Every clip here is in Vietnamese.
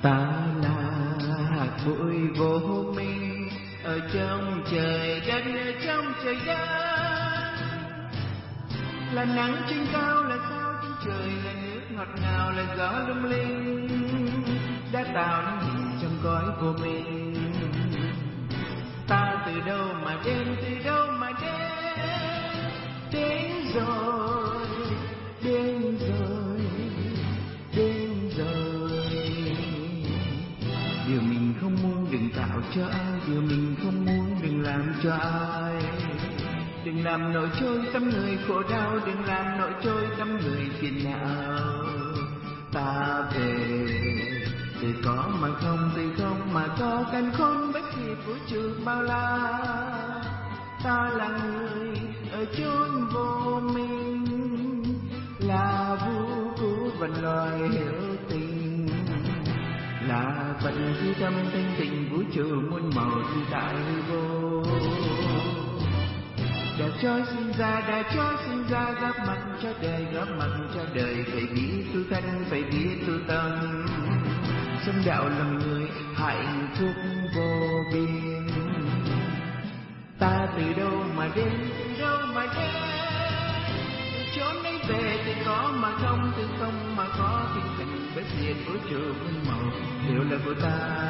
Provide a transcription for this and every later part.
Ta là hạt bụi vô minh ở trong trời đất, ở trong trời đất. Là nắng trên cao, là sao trên trời, là nước ngọt ngào, là gió lung linh đã tạo nên hình trong cõi vô minh. Ta từ đâu mà đến, từ đâu mà đến rồi, đến rồi, đến rồi. Điều mình không muốn đừng tạo cho ai, điều mình không muốn đừng làm cho ai. Đừng làm nổi trôi tâm người khổ đau, đừng làm nổi trôi tâm người phiền não. Ta về từ có mà không, từ không mà có, càn khôn bất diệt vũ trụ bao la. Ta là người ở chốn vô minh, là vũ cũ vận loài hiểu tình, là vận duy tâm thanh tịnh vũ trụ muôn màu tự tại hư vô. Đã cho sinh ra gặp mặt cho đời, gặp mặt cho đời. Phải biết tu thân, phải biết tu tâm, sống đạo làm người hạnh phúc vô biên. Ta từ đâu mà đến, từ đâu mà đến, từ chốn ấy về, từ có mà không, từ không mà có. Tình tình bất diệt vũ trụ muôn màu đều là của ta.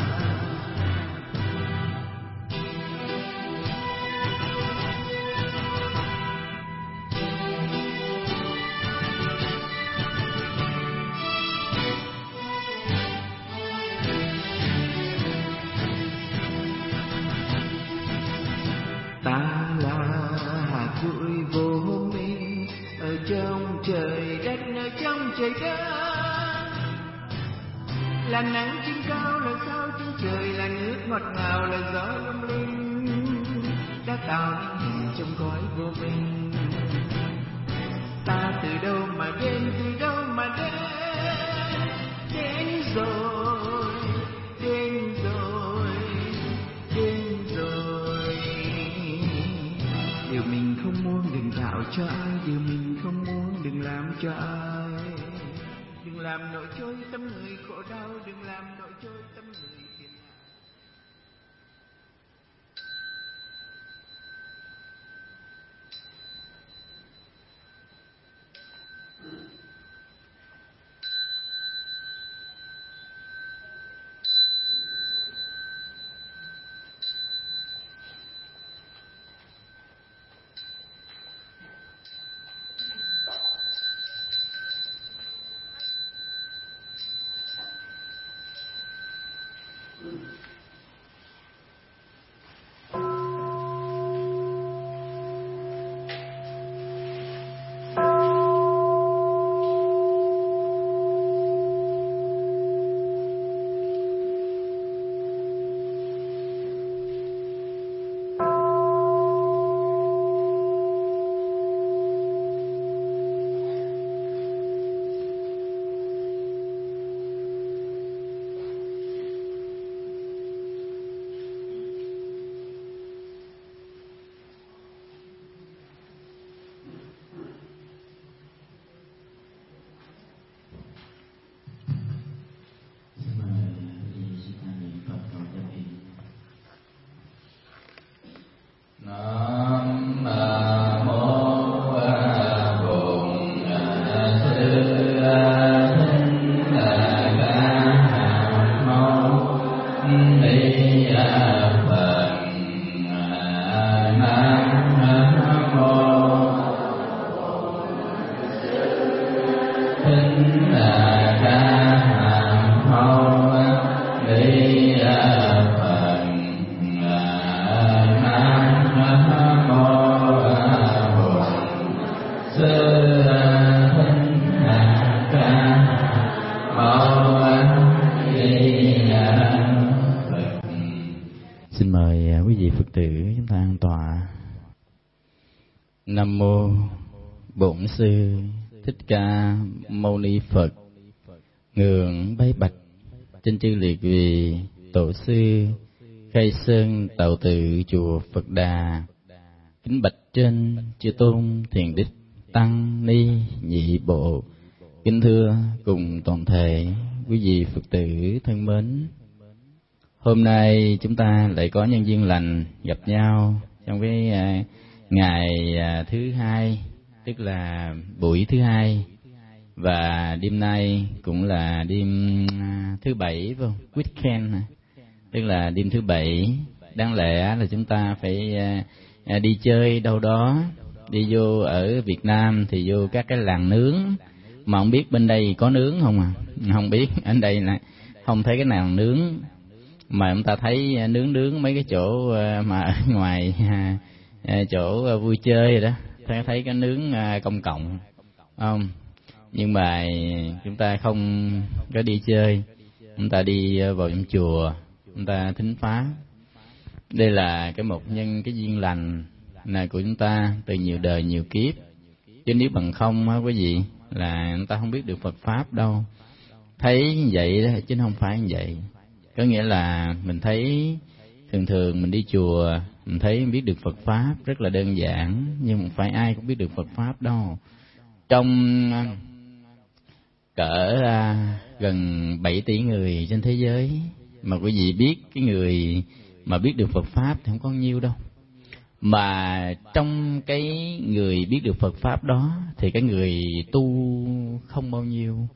Ta là hạt bụi vô minh ở trong trời đất, ở trong trời đất. Là nắng trên cao, là sao trên trời, là nước ngọt ngào, là gió lung linh đã tạo nên hình trong cõi vô minh. Ta từ đâu mà đến, từ đâu mà đến rồi, đến rồi, đến rồi. Điều mình không muốn đừng tạo cho ai, điều mình không muốn đừng làm cho ai. Đừng làm nổi trôi tâm người khổ đau, đừng làm nổi trôi tâm người phiền não. Xin mời quý vị Phật tử chúng ta an tọa. Nam mô Bổn Sư Thích Ca Mâu Ni Phật. Ngưỡng bái bạch trên chư liệt vị tổ sư Khai Sơn Tạo Tự chùa Phật Đà. Kính bạch trên chư tôn thiền đức tăng ni nhị bộ. Kính thưa cùng toàn thể quý vị Phật tử thân mến. Hôm nay chúng ta lại có nhân duyên lành gặp nhau trong cái ngày thứ hai, tức là buổi thứ hai, và đêm nay cũng là đêm thứ bảy, phải không? Weekend, tức là đêm thứ bảy. Đáng lẽ là chúng ta phải đi chơi đâu đó, đi vô ở Việt Nam thì vô các cái làng nướng, mà không biết bên đây có nướng không à? Không biết, ở đây là không thấy cái nào nướng, mà chúng ta thấy nướng mấy cái chỗ mà ở ngoài chỗ vui chơi rồi đó, thấy cái nướng công cộng không? Nhưng mà chúng ta không có đi chơi, chúng ta đi vào trong chùa, chúng ta thính pháp. Đây là cái một nhân cái duyên lành này của chúng ta từ nhiều đời nhiều kiếp, chứ nếu bằng không á quý vị là chúng ta không biết được Phật pháp đâu. Thấy vậy đó chứ không phải như vậy. Có nghĩa là mình thấy thường mình đi chùa, mình thấy biết được Phật pháp rất là đơn giản, nhưng không phải ai cũng biết được Phật pháp đâu. Trong cỡ gần 7 tỷ người trên thế giới, mà quý vị biết cái người mà biết được Phật pháp thì không có nhiêu đâu. Mà trong cái người biết được Phật pháp đó thì cái người tu không bao nhiêu.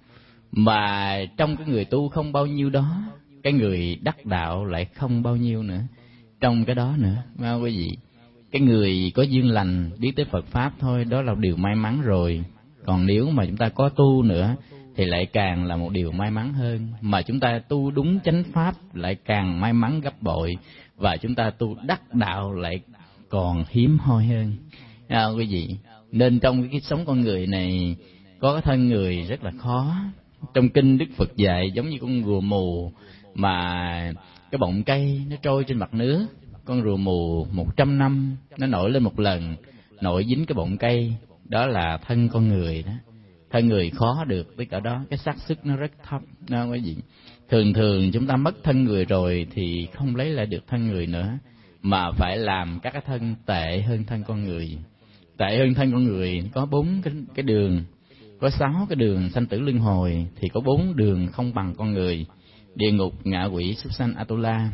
Mà trong cái người tu không bao nhiêu đó, cái người đắc đạo lại không bao nhiêu nữa. Trong cái đó nữa, phải không quý vị? Cái người có duyên lành biết tới Phật pháp thôi, đó là điều may mắn rồi. Còn nếu mà chúng ta có tu nữa thì lại càng là một điều may mắn hơn. Mà chúng ta tu đúng chánh pháp lại càng may mắn gấp bội. Và chúng ta tu đắc đạo lại còn hiếm hoi hơn, quý vị. Nên trong cái sống con người này có cái thân người rất là khó. Trong kinh Đức Phật dạy giống như con rùa mù mà cái bọng cây nó trôi trên mặt nước. Con rùa mù 100 năm nó nổi lên một lần, nổi dính cái bọng cây, đó là thân con người đó. Thân người khó được tới cỡ đó, cái xác suất nó rất thấp đó quý vị. Thường chúng ta mất thân người rồi thì không lấy lại được thân người nữa, mà phải làm các cái thân tệ hơn thân con người. Tệ hơn thân con người có 4 cái đường, có 6 cái đường sanh tử luân hồi, thì có 4 đường không bằng con người: địa ngục, ngạ quỷ, súc sanh, Atula.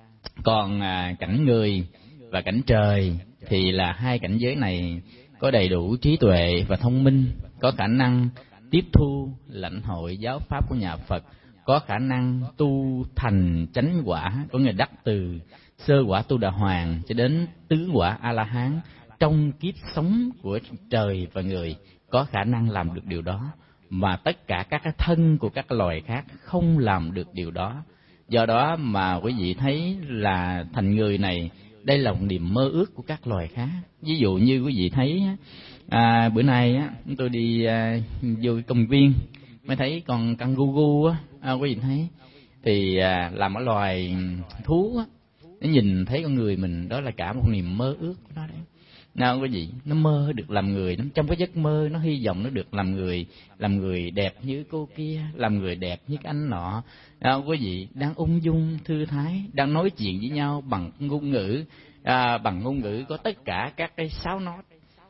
Còn cảnh người và cảnh trời thì là 2 cảnh giới này có đầy đủ trí tuệ và thông minh, có khả năng tiếp thu lãnh hội giáo pháp của nhà Phật, có khả năng tu thành chánh quả, có người đắc từ sơ quả Tu Đà Hoàng cho đến tứ quả A La Hán trong kiếp sống của trời và người, có khả năng làm được điều đó. Mà tất cả các cái thân của các loài khác không làm được điều đó. Do đó mà quý vị thấy là thành người này, đây là một niềm mơ ước của các loài khác. Ví dụ như quý vị thấy bữa nay chúng tôi đi vô công viên mới thấy con kangaroo quý vị thấy thì là một loài thú nó nhìn thấy con người mình, đó là cả một niềm mơ ước của nó đấy. Nào quý vị, nó mơ được làm người, nó trong cái giấc mơ nó hy vọng nó được làm người đẹp như cô kia, làm người đẹp như cái anh nọ. Quý vị đang ung dung thư thái, đang nói chuyện với nhau bằng ngôn ngữ, bằng ngôn ngữ có tất cả các cái 6 nốt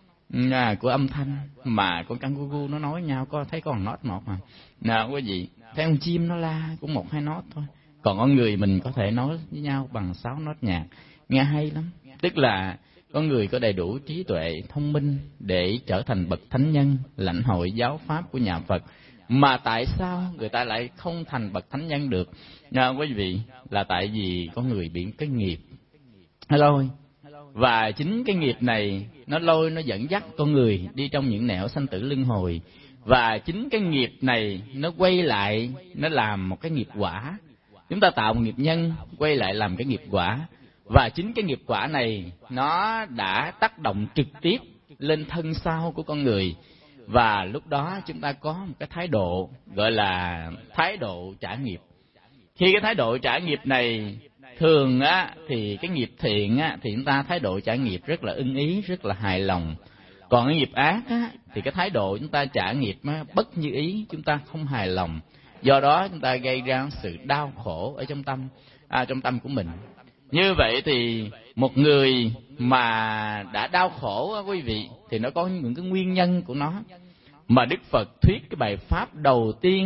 của âm thanh, mà con kangaroo nó nói nhau có thấy còn nốt một mà. Nào quý vị, thấy con chim nó la cũng 1-2 nốt thôi, còn con người mình có thể nói với nhau bằng 6 nốt nhạc, nghe hay lắm. Tức là con người có đầy đủ trí tuệ, thông minh để trở thành bậc thánh nhân, lãnh hội giáo pháp của nhà Phật. Mà tại sao người ta lại không thành bậc thánh nhân được? Quý vị, là tại vì con người bị cái nghiệp lôi. Và chính cái nghiệp này nó lôi, nó dẫn dắt con người đi trong những nẻo sanh tử luân hồi. Và chính cái nghiệp này nó quay lại, nó làm một cái nghiệp quả. Chúng ta tạo một nghiệp nhân, quay lại làm cái nghiệp quả. Và chính cái nghiệp quả này nó đã tác động trực tiếp lên thân sau của con người. Và lúc đó chúng ta có một cái thái độ gọi là thái độ trả nghiệp. Khi cái thái độ trả nghiệp này thường thì cái nghiệp thiện thì chúng ta thái độ trả nghiệp rất là ưng ý, rất là hài lòng. Còn cái nghiệp ác thì cái thái độ chúng ta trả nghiệp bất như ý, chúng ta không hài lòng. Do đó chúng ta gây ra sự đau khổ ở trong tâm của mình. Như vậy thì một người mà đã đau khổ quý vị thì nó có những cái nguyên nhân của nó. Mà Đức Phật thuyết cái bài pháp đầu tiên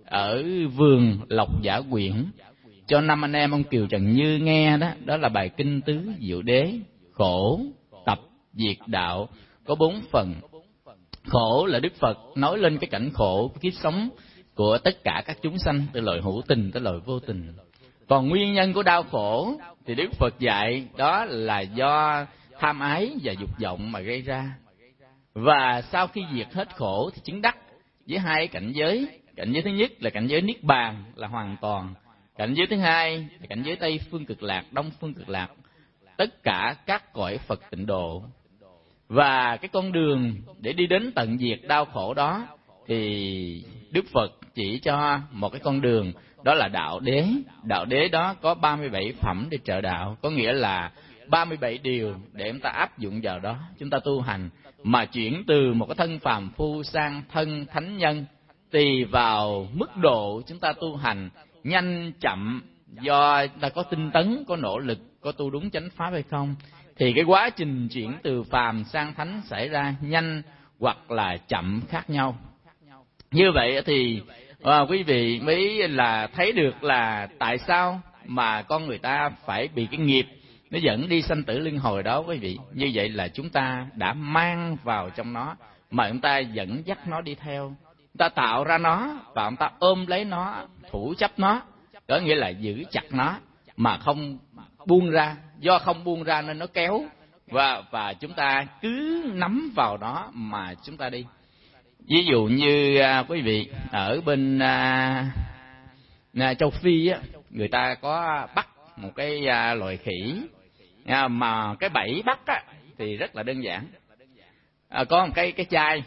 ở vườn Lộc Giả Quyển cho 5 anh em ông Kiều Trần Như nghe đó, đó là bài Kinh Tứ Diệu Đế. Khổ, tập, diệt, đạo có 4 phần. Khổ là Đức Phật nói lên cái cảnh khổ, cái kiếp sống của tất cả các chúng sanh, từ loài hữu tình tới loài vô tình. Còn nguyên nhân của đau khổ thì Đức Phật dạy đó là do tham ái và dục vọng mà gây ra. Và sau khi diệt hết khổ thì chứng đắc với 2 cảnh giới. Cảnh giới thứ nhất là cảnh giới Niết Bàn, là hoàn toàn. Cảnh giới thứ hai là cảnh giới Tây Phương Cực Lạc, Đông Phương Cực Lạc, tất cả các cõi Phật tịnh độ. Và cái con đường để đi đến tận diệt đau khổ đó thì Đức Phật chỉ cho một cái con đường, đó là đạo đế. Đạo đế đó có 37 phẩm để trợ đạo, có nghĩa là 37 điều để chúng ta áp dụng vào đó, chúng ta tu hành, mà chuyển từ một cái thân phàm phu sang thân thánh nhân, tùy vào mức độ chúng ta tu hành, nhanh chậm, do chúng ta có tinh tấn, có nỗ lực, có tu đúng chánh pháp hay không, thì cái quá trình chuyển từ phàm sang thánh xảy ra nhanh hoặc là chậm khác nhau. Như vậy thì quý vị mới là thấy được là tại sao mà con người ta phải bị cái nghiệp nó dẫn đi sanh tử luân hồi đó quý vị. Như vậy là chúng ta đã mang vào trong nó, mà chúng ta dẫn dắt nó đi theo, chúng ta tạo ra nó và chúng ta ôm lấy nó, thủ chấp nó, có nghĩa là giữ chặt nó mà không buông ra. Do không buông ra nên nó kéo, và chúng ta cứ nắm vào nó mà chúng ta đi. Ví dụ như quý vị ở bên châu Phi á, người ta có bắt một cái loài khỉ, mà cái bẫy bắt á thì rất là đơn giản. Có một cái chai,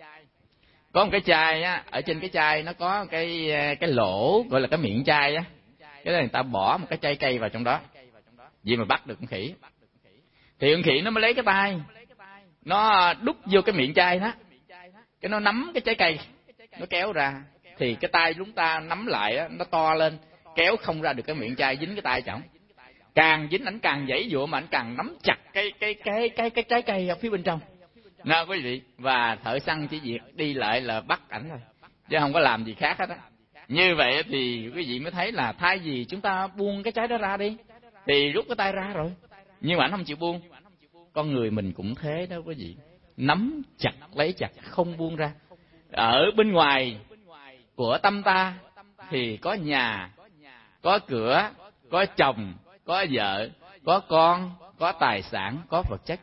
có một cái chai á, ở trên cái chai nó có cái lỗ gọi là cái miệng chai á, cái đó người ta bỏ một cái chai cây vào trong đó, vậy mà bắt được con khỉ. Thì con khỉ nó mới lấy cái tay nó đút vô cái miệng chai đó, cái nó nắm cái trái cây, nó kéo ra, thì cái tay chúng ta nắm lại á, nó to lên, kéo không ra được cái miệng chai, dính cái tay chồng. Càng dính ảnh càng giãy giụa, mà ảnh càng nắm chặt cái trái cây ở phía bên trong. Nào quý vị, và thợ săn chỉ việc đi lại là bắt ảnh thôi, chứ không có làm gì khác hết á. Như vậy thì quý vị mới thấy là thay vì chúng ta buông cái trái đó ra đi, thì rút cái tay ra rồi, nhưng mà ảnh không chịu buông. Con người mình cũng thế đó quý vị, nắm chặt lấy chặt không buông ra. Ở bên ngoài của tâm ta thì có nhà, có cửa, có chồng, có vợ, có con, có tài sản, có vật chất.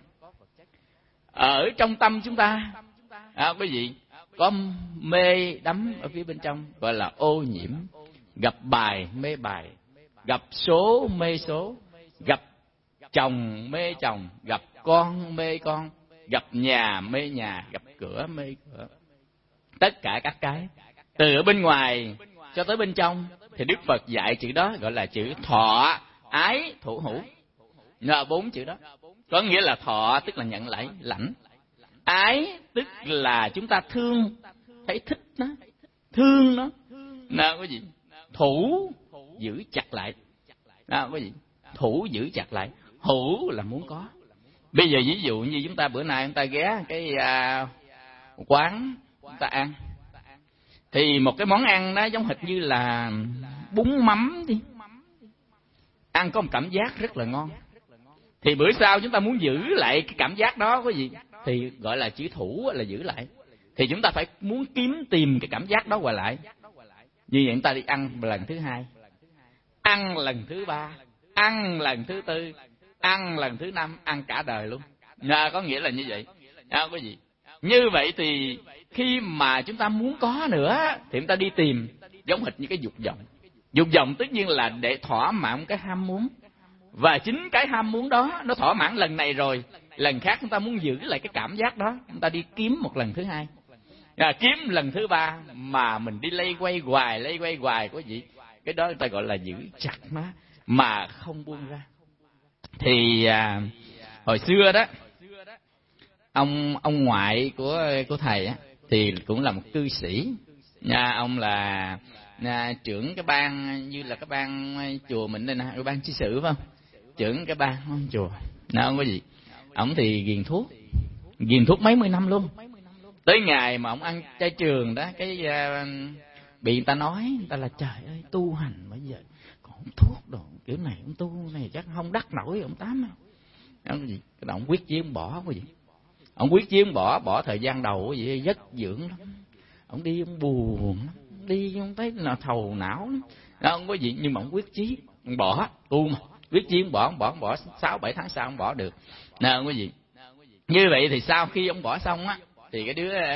Ở trong tâm chúng ta quý vị có mê đắm ở phía bên trong, gọi là ô nhiễm, gặp bài mê bài, gặp số mê số, gặp chồng mê chồng, gặp con mê con, gặp nhà mê nhà, gặp cửa mê cửa. Tất cả các cái từ ở bên ngoài cho tới bên trong thì Đức Phật dạy chữ đó gọi là chữ thọ ái thủ hữu. Là 4 chữ đó. Có nghĩa là thọ tức là nhận lại, lãnh. Ái tức là chúng ta thương, thấy thích nó, thương nó. Nào quý vị, thủ giữ chặt lại. Nào quý vị, thủ giữ chặt lại, hữu là muốn có. Bây giờ ví dụ như chúng ta bữa nay chúng ta ghé cái quán chúng ta ăn, thì một cái món ăn đó giống hệt như là bún mắm đi, ăn có một cảm giác rất là ngon. Thì bữa sau chúng ta muốn giữ lại cái cảm giác đó quý vị, thì gọi là chữ thủ là giữ lại. Thì chúng ta phải muốn tìm cái cảm giác đó qua lại. Như vậy chúng ta đi ăn lần thứ 2, ăn lần thứ 3, ăn lần thứ 4, ăn lần thứ 5, ăn cả đời luôn. Có nghĩa là như vậy. Quý vị, như vậy thì khi mà chúng ta muốn có nữa thì chúng ta đi tìm, giống hệt như cái dục vọng. Dục vọng tất nhiên là để thỏa mãn cái ham muốn, và chính cái ham muốn đó nó thỏa mãn lần này rồi, lần khác chúng ta muốn giữ lại cái cảm giác đó, chúng ta đi kiếm một lần thứ 2, kiếm lần thứ 3, mà mình đi lây quay hoài quý vị, cái đó người ta gọi là giữ chặt nó mà không buông ra. Thì hồi xưa đó, ông ngoại của thầy á, thì cũng là một cư sĩ. Ông là trưởng cái ban, như là cái ban chùa mình đây nè, cái ban chi sự phải không? Trưởng cái ban chùa. Không có gì. Ông thì ghiền thuốc mấy mươi năm luôn. Tới ngày mà ông ăn chay trường đó, cái bị người ta nói, người ta là trời ơi tu hành bây giờ còn không thuốc đồ kiểu này, ông tu này chắc không đắc nổi ông Tám đâu. Cái gì cái ông quyết chí ông bỏ cái gì, ông quyết chí ông bỏ thời gian đầu cái gì giấc dưỡng lắm, ông đi ông buồn lắm, đi ông thấy là thầu não lắm đó, không có gì, nhưng mà ông quyết chí ông bỏ tu mà, quyết chí ông bỏ 6-7 tháng sau ông bỏ được nè, không có gì. Như vậy thì sau khi ông bỏ xong á thì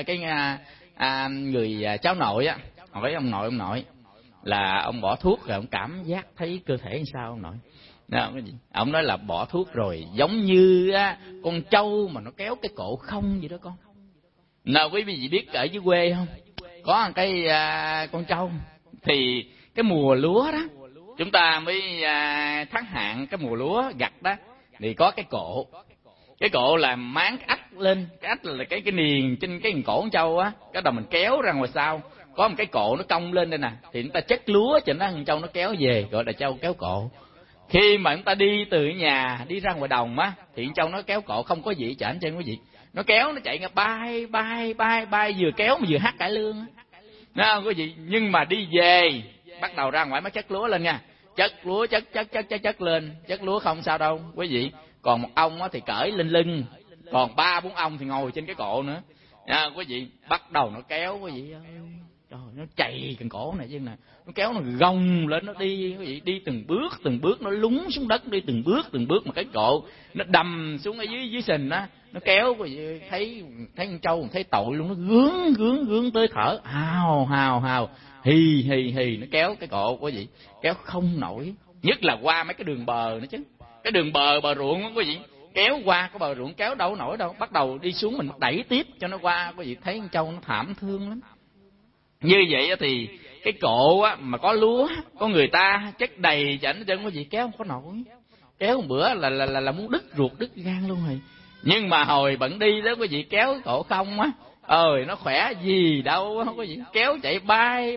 người cháu nội á hỏi ông nội là ông bỏ thuốc rồi ông cảm giác thấy cơ thể làm sao ông nội? Đó, cái gì? Ông nói là bỏ thuốc rồi giống như con trâu mà nó kéo cái cộ không vậy đó con. Nào quý vị biết ở dưới quê không? Có một cái con trâu thì cái mùa lúa đó chúng ta mới tháng hạn, cái mùa lúa gặt đó thì có cái cộ. Cái cộ là máng cái ách lên, cái ách là cái niền trên cái cổ con trâu á, cái đầu mình kéo ra ngoài sau, có một cái cộ nó cong lên đây nè, thì người ta chất lúa cho nó con trâu nó kéo về, gọi là trâu kéo cộ. Khi mà người ta đi từ nhà đi ra ngoài đồng á, thì con trâu nó kéo cộ không có gì chả trên có gì, nó kéo nó chạy nghe bay vừa kéo mà vừa hát cải lương á, nó không có gì. Nhưng mà đi về bắt đầu ra ngoài mới chất lúa lên nha, chất lúa chất lên, chất lúa không sao đâu quý vị. Còn một ông á thì cởi lên lưng, còn 3-4 ông thì ngồi trên cái cộ nữa nha quý vị. Bắt đầu nó kéo quý vị ơi, trời, nó chày cần cổ này chứ nè, nó kéo nó gồng lên, nó đi quý vị, đi từng bước nó lún xuống đất, đi từng bước mà cái cộ nó đầm xuống ở dưới sình á, nó kéo quý vị thấy con trâu thấy tội luôn, nó gướng tới thở hào hì nó kéo cái cộ quý vị, kéo không nổi. Nhất là qua mấy cái đường bờ nữa chứ, cái đường bờ ruộng quý vị, kéo qua cái bờ ruộng kéo đâu nổi đâu, bắt đầu đi xuống mình đẩy tiếp cho nó qua, quý vị thấy con trâu nó thảm thương lắm. Như vậy thì cái cộ á mà có lúa, có người ta chất đầy chảnh chân quý vị, kéo không có nổi, kéo một bữa là muốn đứt ruột đứt gan luôn rồi. Nhưng mà hồi bận đi đó quý vị, kéo cái cộ không á, nó khỏe gì đâu, không có gì, kéo chạy bay,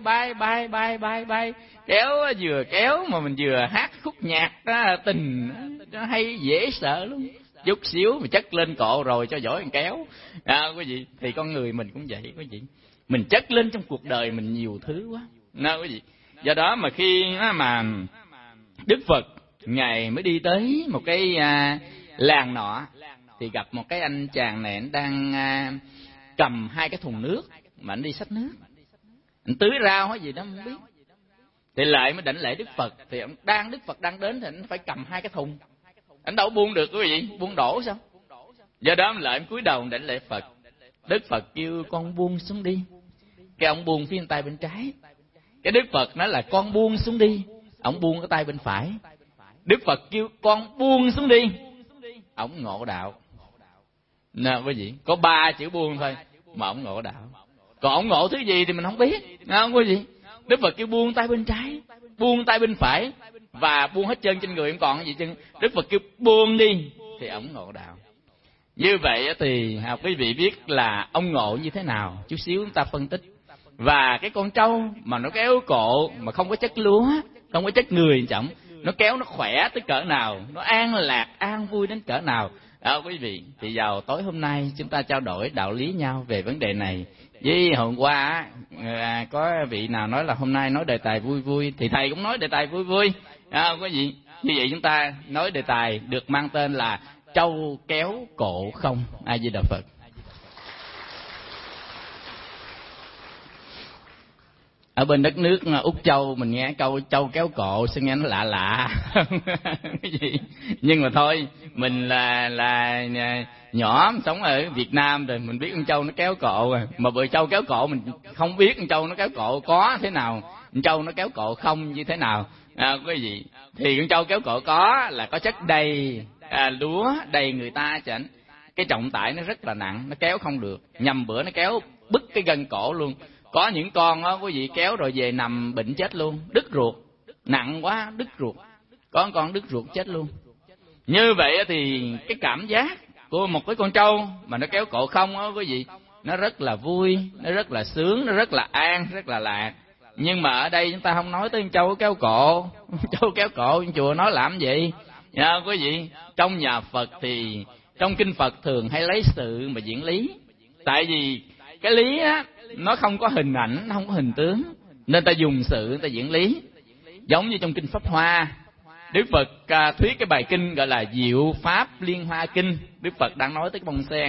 kéo kéo mà mình vừa hát khúc nhạc đó, tình nó hay dễ sợ luôn. Chút xíu mà chất lên cộ rồi cho giỏi kéo quý vị. Thì con người mình cũng vậy quý vị, mình chất lên trong cuộc đời mình nhiều thứ quá quý vị. Do đó mà khi mà Đức Phật Ngài mới đi tới một cái làng nọ, thì gặp một cái anh chàng này, anh đang cầm 2 cái thùng nước mà anh đi xách nước, anh tưới rau hay gì đó không biết. Thì lại mới đảnh lễ Đức Phật, thì Đức Phật đang đến thì anh phải cầm 2 cái thùng, anh đâu buông được quý vị, buông đổ sao? Do đó lại anh cúi đầu đảnh lễ Phật. Đức Phật kêu con buông xuống đi, cái ông buông phía tay bên trái. Cái Đức Phật nói là con buông xuống đi, ông buông cái tay bên phải. Đức Phật kêu con buông xuống đi, ông ngộ đạo. Nè quý vị, có 3 chữ buông thôi mà ông ngộ đạo. Còn ông ngộ thứ gì thì mình không biết, không quý vị. Đức Phật kêu buông tay bên trái, buông tay bên phải và buông hết chân trên người, không còn gì chân. Đức Phật kêu buông đi thì ông ngộ đạo. Như vậy thì quý vị biết là ông ngộ như thế nào, chút xíu chúng ta phân tích. Và cái con trâu mà nó kéo cộ mà không có chất lúa, không có chất người trọng, nó kéo nó khỏe tới cỡ nào, nó an lạc an vui đến cỡ nào quý vị. Thì vào tối hôm nay chúng ta trao đổi đạo lý nhau về vấn đề này. Với hôm qua có vị nào nói là hôm nay nói đề tài vui vui, thì thầy cũng nói đề tài vui vui quý vị. Như vậy chúng ta nói đề tài được mang tên là trâu kéo cộ không. A Di Đà Phật. Ở bên đất nước Úc Châu mình nghe câu trâu kéo cộ sẽ nghe nó lạ lạ cái gì, nhưng mà thôi, mình là nhỏ sống ở Việt Nam rồi, mình biết con trâu nó kéo cộ rồi. Mà bữa trâu kéo cộ mình không biết con trâu nó kéo cộ có thế nào, con trâu nó kéo cộ không như thế nào quý vị. Thì con trâu kéo cộ có là có chất đầy lúa đầy người ta chảnh, cái trọng tải nó rất là nặng, nó kéo không được, nhầm bữa nó kéo bứt cái gân cổ luôn. Có những con đó quý vị kéo rồi về nằm bệnh chết luôn, đứt ruột, nặng quá đứt ruột, có con đứt ruột chết luôn. Như vậy thì cái cảm giác của một cái con trâu mà nó kéo cộ không đó quý vị, nó rất là vui, nó rất là sướng, nó rất là an, rất là lạc. Nhưng mà ở đây chúng ta không nói tới con trâu kéo cộ, trâu kéo cộ chùa nói làm gì quý vị. Trong nhà Phật thì trong kinh Phật thường hay lấy sự mà diễn lý, tại vì cái lý á nó không có hình ảnh, nó không có hình tướng, nên ta dùng sự ta diễn lý. Giống như trong kinh Pháp Hoa, Đức Phật thuyết cái bài kinh gọi là Diệu Pháp Liên Hoa Kinh. Đức Phật đang nói tới cái bông sen.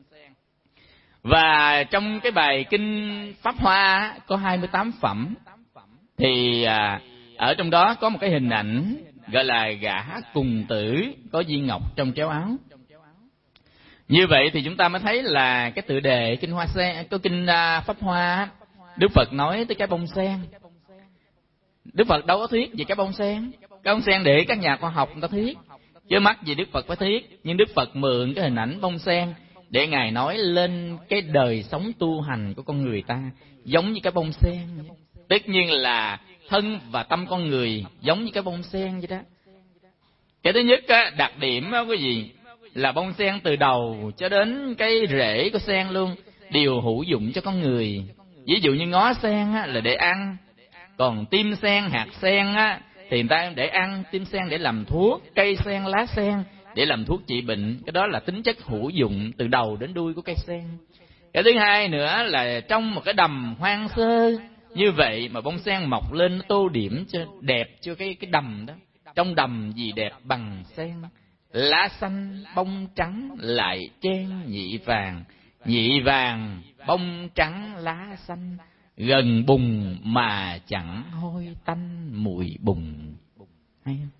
Và trong cái bài kinh Pháp Hoa có 28 phẩm. Thì ở trong đó có một cái hình ảnh gọi là gã cùng tử có viên ngọc trong chéo áo. Như vậy thì chúng ta mới thấy là cái tựa đề kinh Hoa Sen, có kinh Pháp Hoa, Đức Phật nói tới cái bông sen. Đức Phật đâu có thuyết về cái bông sen. Cái bông sen để các nhà khoa học người ta thuyết, chứ mắc gì Đức Phật phải thuyết. Nhưng Đức Phật mượn cái hình ảnh bông sen để Ngài nói lên cái đời sống tu hành của con người ta giống như cái bông sen. Tất nhiên là thân và tâm con người giống như cái bông sen vậy đó. Cái thứ nhất á, đặc điểm á, quý vị, là bông sen từ đầu cho đến cái rễ của sen luôn đều hữu dụng cho con người. Ví dụ như ngó sen á, là để ăn, còn tim sen, hạt sen á, thì người ta để ăn, tim sen để làm thuốc, cây sen, lá sen để làm thuốc trị bệnh. Cái đó là tính chất hữu dụng từ đầu đến đuôi của cây sen. Cái thứ hai nữa là trong một cái đầm hoang sơ như vậy mà bông sen mọc lên nó tô điểm cho đẹp cho cái đầm đó. Trong đầm gì đẹp bằng sen, lá xanh bông trắng lại chen nhị vàng, nhị vàng bông trắng lá xanh, gần bùn mà chẳng hôi tanh mùi bùn. Hay không?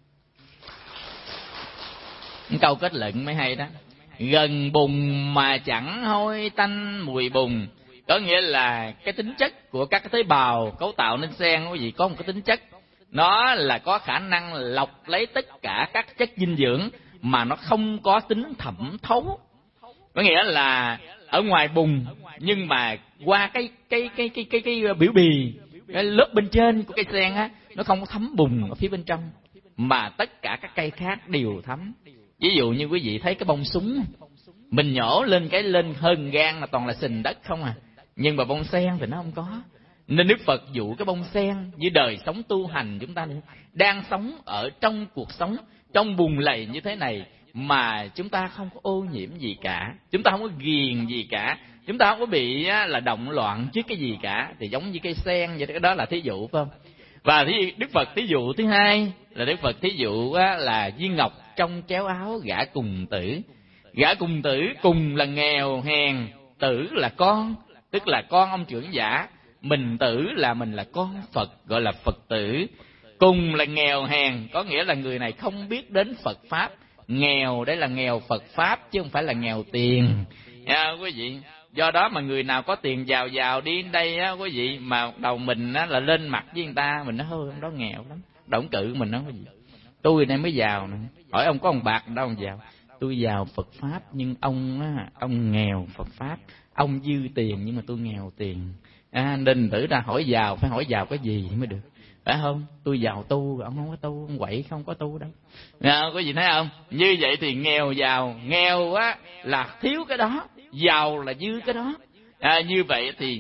Câu kết luận mới hay đó. Gần bùn mà chẳng hôi tanh mùi bùn, có nghĩa là cái tính chất của các cái tế bào cấu tạo nên sen quý vị có một cái tính chất, nó là có khả năng lọc lấy tất cả các chất dinh dưỡng mà nó không có tính thẩm thấu. Có nghĩa là ở ngoài bùn nhưng mà qua cái biểu bì, cái lớp bên trên của cây sen á, nó không có thấm bùn ở phía bên trong, mà tất cả các cây khác đều thấm. Ví dụ như quý vị thấy cái bông súng, mình nhổ lên cái lên hơn gan là toàn là sình đất không à, nhưng mà bông sen thì nó không có. Nên Đức Phật dụ cái bông sen như đời sống tu hành chúng ta đang sống ở trong cuộc sống trong bùn lầy như thế này mà chúng ta không có ô nhiễm gì cả, chúng ta không có ghiền gì cả, chúng ta không có bị là động loạn trước cái gì cả, thì giống như cây sen vậy. Cái đó là thí dụ phải không? Và Đức Phật thí dụ thứ hai là Đức Phật thí dụ là viên ngọc trong chéo áo gã cùng tử. Gã cùng tử, cùng là nghèo hèn, tử là con, tức là con ông trưởng giả. Mình tử là mình là con Phật, gọi là Phật tử. Cùng là nghèo hèn, có nghĩa là người này không biết đến Phật Pháp. Nghèo đây là nghèo Phật Pháp chứ không phải là nghèo tiền. Quý vị, do đó mà người nào có tiền giàu đi đến đây á, quý vị, mà đầu mình á, là lên mặt với người ta, mình nói thôi ông đó nghèo lắm, động cự mình nói quý vị. Tôi này mới giàu nè, hỏi ông có ông bạc đâu ông giàu. Tôi giàu Phật Pháp nhưng ông á, ông nghèo Phật Pháp. Ông dư tiền nhưng mà tôi nghèo tiền. Nên thử ra hỏi giàu phải hỏi giàu cái gì mới được, phải không? Tôi giàu tu, ông không có tu, ông quậy không có tu đâu. Có gì thấy không? Như vậy thì nghèo giàu, nghèo á là thiếu cái đó, giàu là dư cái đó. Như vậy thì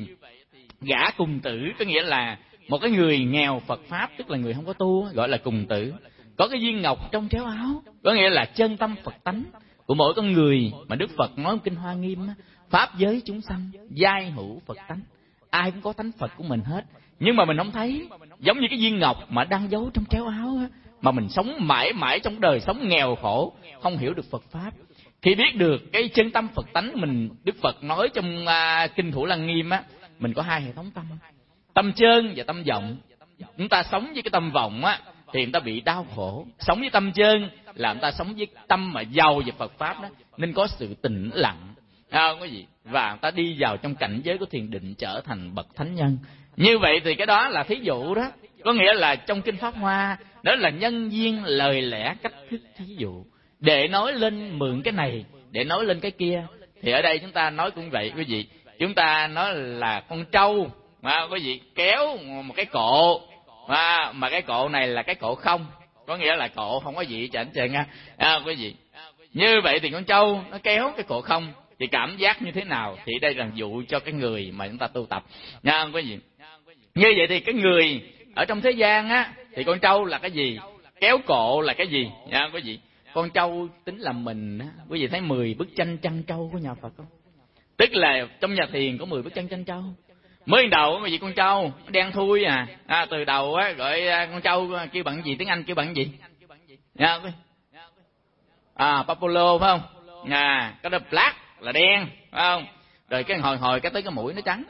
gã cùng tử có nghĩa là một cái người nghèo Phật Pháp, tức là người không có tu, gọi là cùng tử. Có cái viên ngọc trong chéo áo, có nghĩa là chân tâm Phật tánh của mỗi con người mà Đức Phật nói trong kinh Hoa Nghiêm á, pháp giới chúng sanh giai hữu Phật tánh. Ai cũng có tánh Phật của mình hết, nhưng mà mình không thấy. Giống như cái viên ngọc mà đang giấu trong chéo áo á, mà mình sống mãi mãi trong đời sống nghèo khổ, không hiểu được Phật Pháp. Khi biết được cái chân tâm Phật tánh mình, Đức Phật nói trong kinh Thủ Lăng Nghiêm á, mình có hai hệ thống tâm, tâm chân và tâm vọng. Chúng ta sống với cái tâm vọng á thì người ta bị đau khổ. Sống với tâm chân là người ta sống với tâm mà giàu về Phật Pháp đó, nên có sự tĩnh lặng, có gì, và người ta đi vào trong cảnh giới của thiền định, trở thành bậc thánh nhân. Như vậy thì cái đó là thí dụ đó, có nghĩa là trong kinh Pháp Hoa đó là nhân duyên, lời lẽ, cách thức thí dụ để nói lên, mượn cái này để nói lên cái kia. Thì ở đây chúng ta nói cũng vậy quý vị, chúng ta nói là con trâu mà quý vị kéo một cái cộ, mà cái cộ này là cái cộ không, có nghĩa là cộ không có gì chảnh chừng quý vị. Như vậy thì con trâu nó kéo cái cộ không thì cảm giác như thế nào? Thì đây là dụ cho cái người mà chúng ta tu tập nha quý vị. Như vậy thì cái người ở trong thế gian á thì con trâu là cái gì, kéo cộ là cái gì nha quý vị. Con trâu tính là mình á, quý vị thấy 10 bức tranh trâu của nhà Phật không? Tức là trong nhà thiền có 10 bức tranh trâu. Mới đầu mà gì con trâu nó đen thui từ đầu á gọi con trâu kêu bằng gì, tiếng Anh kêu bằng gì? Papolo phải không? Cái đó black là đen phải không? Rồi cái hồi cái tới cái mũi nó trắng.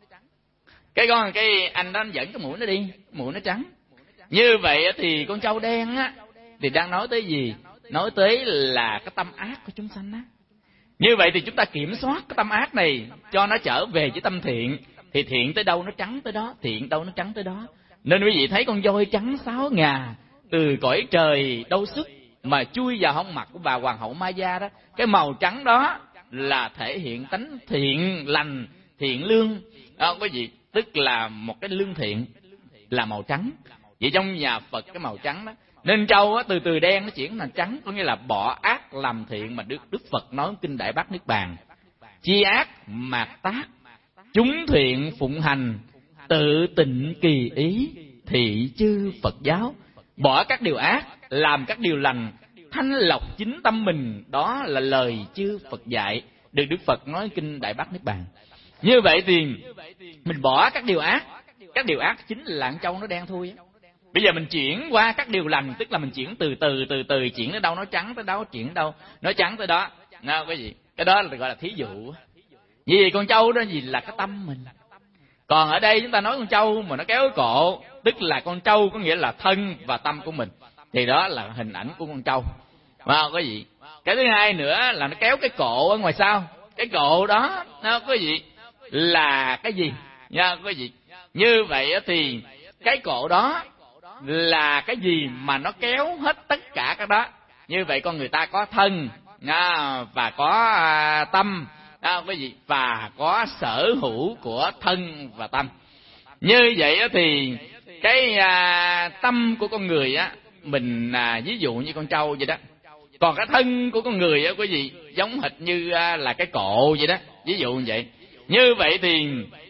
Cái anh đó dẫn cái mũi nó đi, mũi nó trắng. Như vậy thì con trâu đen á thì đang nói tới gì? Nói tới là cái tâm ác của chúng sanh á. Như vậy thì chúng ta kiểm soát cái tâm ác này cho nó trở về với tâm thiện, thì thiện tới đâu nó trắng tới đó, thiện đâu nó trắng tới đó. Nên quý vị thấy con voi trắng 6 ngà từ cõi trời đâu xuất mà chui vào hông mặt của bà hoàng hậu Maya đó, cái màu trắng đó là thể hiện tánh thiện lành, thiện lương đó quý vị, tức là một cái lương thiện là màu trắng. Vậy trong nhà Phật cái màu trắng đó, nên trâu á từ từ đen nó chuyển thành trắng, có nghĩa là bỏ ác làm thiện, mà Đức Phật nói kinh Đại Bát Niết Bàn: chi ác mạt tác, chúng thiện phụng hành, tự tịnh kỳ ý, thị chư Phật giáo. Bỏ các điều ác, làm các điều lành, thanh lọc chính tâm mình, đó là lời chư Phật dạy, được Đức Phật nói kinh Đại Bát Niết Bàn. Như vậy thì mình bỏ các điều ác chính là con trâu nó đen thui á. Bây giờ mình chuyển qua các điều lành, tức là mình chuyển từ từ chuyển tới đâu nó trắng tới đó, chuyển đâu nó trắng tới đó. Cái gì? Cái đó là gọi là thí dụ. Vì con trâu đó gì là cái tâm mình. Còn ở đây chúng ta nói con trâu mà nó kéo cái cộ, tức là con trâu có nghĩa là thân và tâm của mình, thì đó là hình ảnh của con trâu. Cái gì? Cái thứ hai nữa là nó kéo cái cộ ở ngoài sau. Cái cộ đó nó có gì? Là cái gì? Cái gì? Như vậy thì cái cộ đó là cái gì mà nó kéo hết tất cả cái đó. Như vậy con người ta có thân và có tâm, cái gì? Và có sở hữu của thân và tâm. Như vậy thì cái tâm của con người á, mình ví dụ như con trâu vậy đó. Còn cái thân của con người á, cái gì? Giống hệt như là cái cộ vậy đó, ví dụ như vậy. Như vậy thì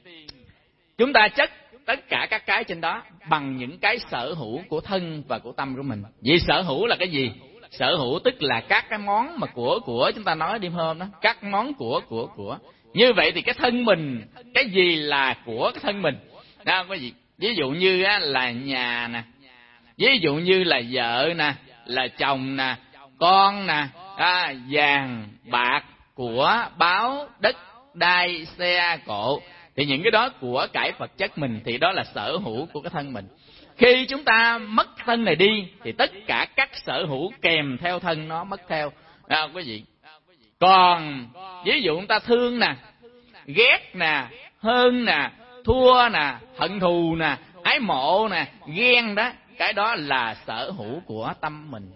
chúng ta chất tất cả các cái trên đó bằng những cái sở hữu của thân và của tâm của mình. Vậy sở hữu là cái gì? Sở hữu tức là các cái món mà của chúng ta nói đêm hôm đó, các món của. Như vậy thì cái thân mình, cái gì là của cái thân mình? Đó, cái gì? Ví dụ như là nhà nè, ví dụ như là vợ nè, là chồng nè, con nè, vàng, bạc, của, báo, đất, đai, xe, cộ. Thì những cái đó của cải vật chất mình, thì đó là sở hữu của cái thân mình. Khi chúng ta mất thân này đi thì tất cả các sở hữu kèm theo thân nó mất theo. Quý vị. Còn ví dụ chúng ta thương nè, ghét nè, hơn nè, thua nè, hận thù nè, ái mộ nè, ghen đó, cái đó là sở hữu của tâm mình.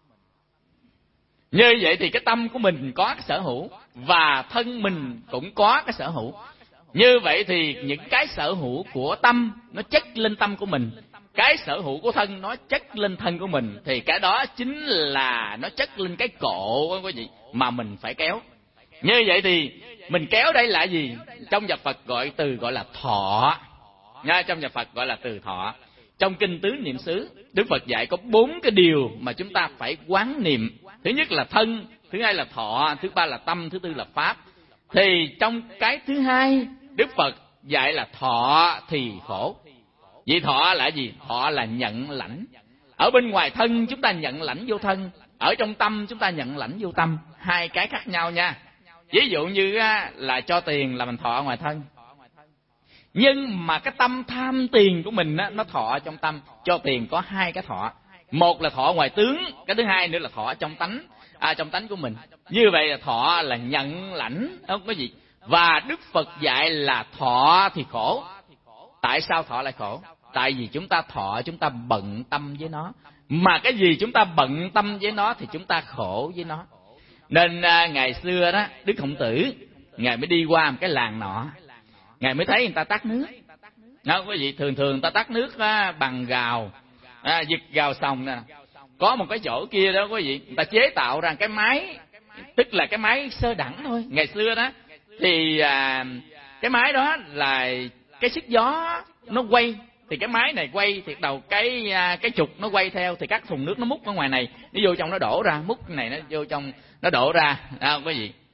Như vậy thì cái tâm của mình có cái sở hữu và thân mình cũng có cái sở hữu. Như vậy thì những cái sở hữu của tâm nó chất lên tâm của mình, cái sở hữu của thân nó chất lên thân của mình, thì cái đó chính là nó chất lên cái cộ quý vị mà mình phải kéo. Như vậy thì mình kéo đây là gì? Trong nhà Phật gọi từ gọi là thọ. Trong nhà Phật gọi là từ thọ. Trong kinh tứ niệm xứ, Đức Phật dạy có 4 cái điều mà chúng ta phải quán niệm. Thứ nhất là thân, thứ hai là thọ, thứ ba là tâm, thứ tư là pháp. Thì trong cái thứ hai, Đức Phật dạy là thọ thì khổ. Vậy thọ là gì? Thọ là nhận lãnh. Ở bên ngoài thân chúng ta nhận lãnh vô thân, ở trong tâm chúng ta nhận lãnh vô tâm. Hai cái khác nhau nha. Ví dụ như là cho tiền là mình thọ ở ngoài thân, nhưng mà cái tâm tham tiền của mình nó thọ trong tâm. Cho tiền có hai cái thọ, một là thọ ngoài tướng, cái thứ hai nữa là thọ trong tánh, trong tánh của mình. Như vậy là thọ là nhận lãnh, không có gì. Và Đức Phật dạy là thọ thì khổ. Tại sao thọ lại khổ? Tại vì chúng ta thọ, chúng ta bận tâm với nó. Mà cái gì chúng ta bận tâm với nó thì chúng ta khổ với nó. Nên ngày xưa đó, Đức Khổng Tử, Ngài mới đi qua một cái làng nọ, Ngài mới thấy người ta tắt nước. Quý vị, thường người ta tắt nước bằng gào, giật gào sòng nè. Có một cái chỗ kia đó quý vị, người ta chế tạo ra cái máy, tức là cái máy sơ đẳng thôi. Ngày xưa đó thì cái máy đó là cái sức gió nó quay, thì cái máy này quay thì đầu cái trục nó quay theo, thì các thùng nước nó múc ở ngoài này, nó vô trong nó đổ ra, múc này nó vô trong nó đổ ra, quý vị.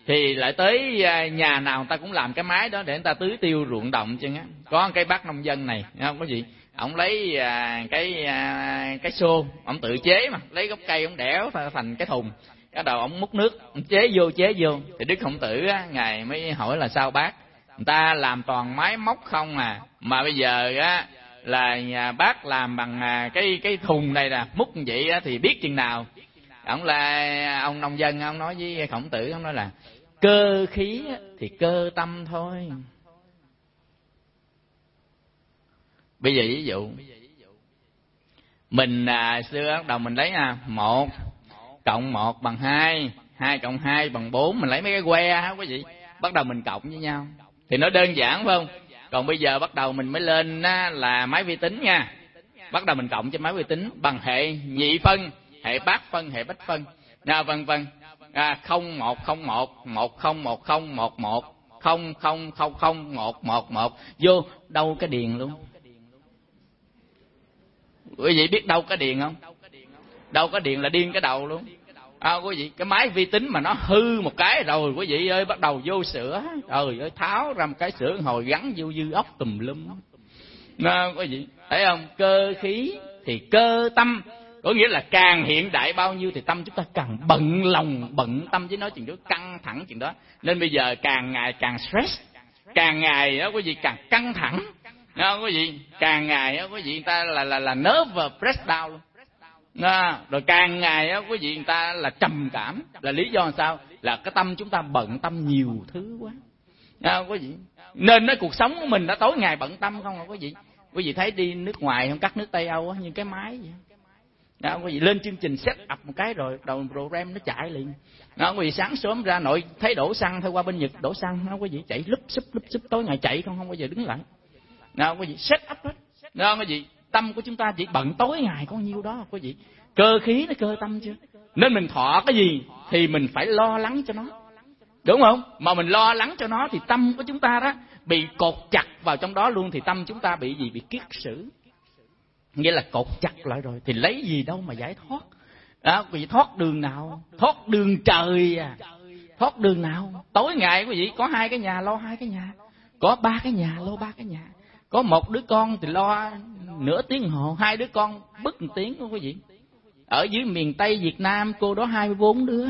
thì lại tới nhà nào người ta cũng làm cái máy đó để người ta tưới tiêu ruộng đồng chứ á. Có một cái bác nông dân này không có gì, ông lấy cái xô, ông tự chế mà, lấy gốc cây ông đẽo thành cái thùng, cái đầu ông múc nước, ông chế vô thì Đức Khổng Tử á, ngài mới hỏi là sao bác, người ta làm toàn máy móc không mà bây giờ á là nhà bác làm bằng cái thùng này nè, múc như vậy á, thì biết chừng nào. Ông là ông nông dân, ông nói với Khổng Tử, ông nói là cơ khí thì cơ tâm thôi. Bây giờ ví dụ mình xưa bắt đầu mình lấy 1 cộng 1 bằng 2, 2 cộng 2 bằng 4, mình lấy mấy cái que không có gì, bắt đầu mình cộng với nhau thì nó đơn giản phải không? Còn bây giờ bắt đầu mình mới lên là máy vi tính nha, bắt đầu mình cộng cho máy vi tính bằng hệ nhị phân, hệ bát phân, hệ bách phân, vân vân, 0101 1010 11 0000 111, vô đâu cái điền luôn. Quý vị biết đâu cái điền không? Đâu có điền là điên cái đầu luôn. Quý vị, cái máy vi tính mà nó hư một cái rồi quý vị ơi, bắt đầu vô sửa, trời ơi, tháo ra một cái sửa hồi gắn vô dư ốc tùm lum. Quý vị thấy không? Cơ khí thì cơ tâm, có nghĩa là càng hiện đại bao nhiêu thì tâm chúng ta càng bận lòng bận tâm với nó chừng đó, căng thẳng chừng đó. Nên bây giờ càng ngày càng stress, càng ngày đó quý vị càng căng thẳng, quý vị, càng ngày đó quý vị người ta là nerve breakdown luôn. Rồi càng ngày đó quý vị người ta là trầm cảm, là lý do làm sao? Là cái tâm chúng ta bận tâm nhiều thứ quá. Quý vị, nên cái cuộc sống của mình đã tối ngày bận tâm không hả quý vị? Quý vị thấy đi nước ngoài không, các nước Tây Âu á, như cái máy vậy. Quý vị lên chương trình set up một cái rồi đầu program nó chạy liền. Quý vị sáng sớm ra nội thấy đổ xăng, thôi qua bên Nhật đổ xăng, quý vị chạy lúp xúp tối ngày chạy không bao giờ đứng lại. Quý vị set up hết. Quý vị, tâm của chúng ta chỉ bận tối ngày có nhiêu đó quý vị. Cơ khí nó cơ tâm chưa? Nên mình thọ cái gì thì mình phải lo lắng cho nó, đúng không? Mà mình lo lắng cho nó thì tâm của chúng ta đó bị cột chặt vào trong đó luôn, thì tâm chúng ta bị gì? Bị kiết sử. Nghĩa là cột chặt lại rồi thì lấy gì đâu mà giải thoát. Quý vị thoát đường nào? Thoát đường trời à. Thoát đường nào? Tối ngày quý vị có 2 cái nhà lo 2 cái nhà, có 3 cái nhà lo 3 cái nhà, có 1 đứa con thì lo nửa tiếng đồng hồ, 2 đứa con bứt 1 tiếng quý vị. Ở dưới miền Tây Việt Nam cô đó 24 đứa.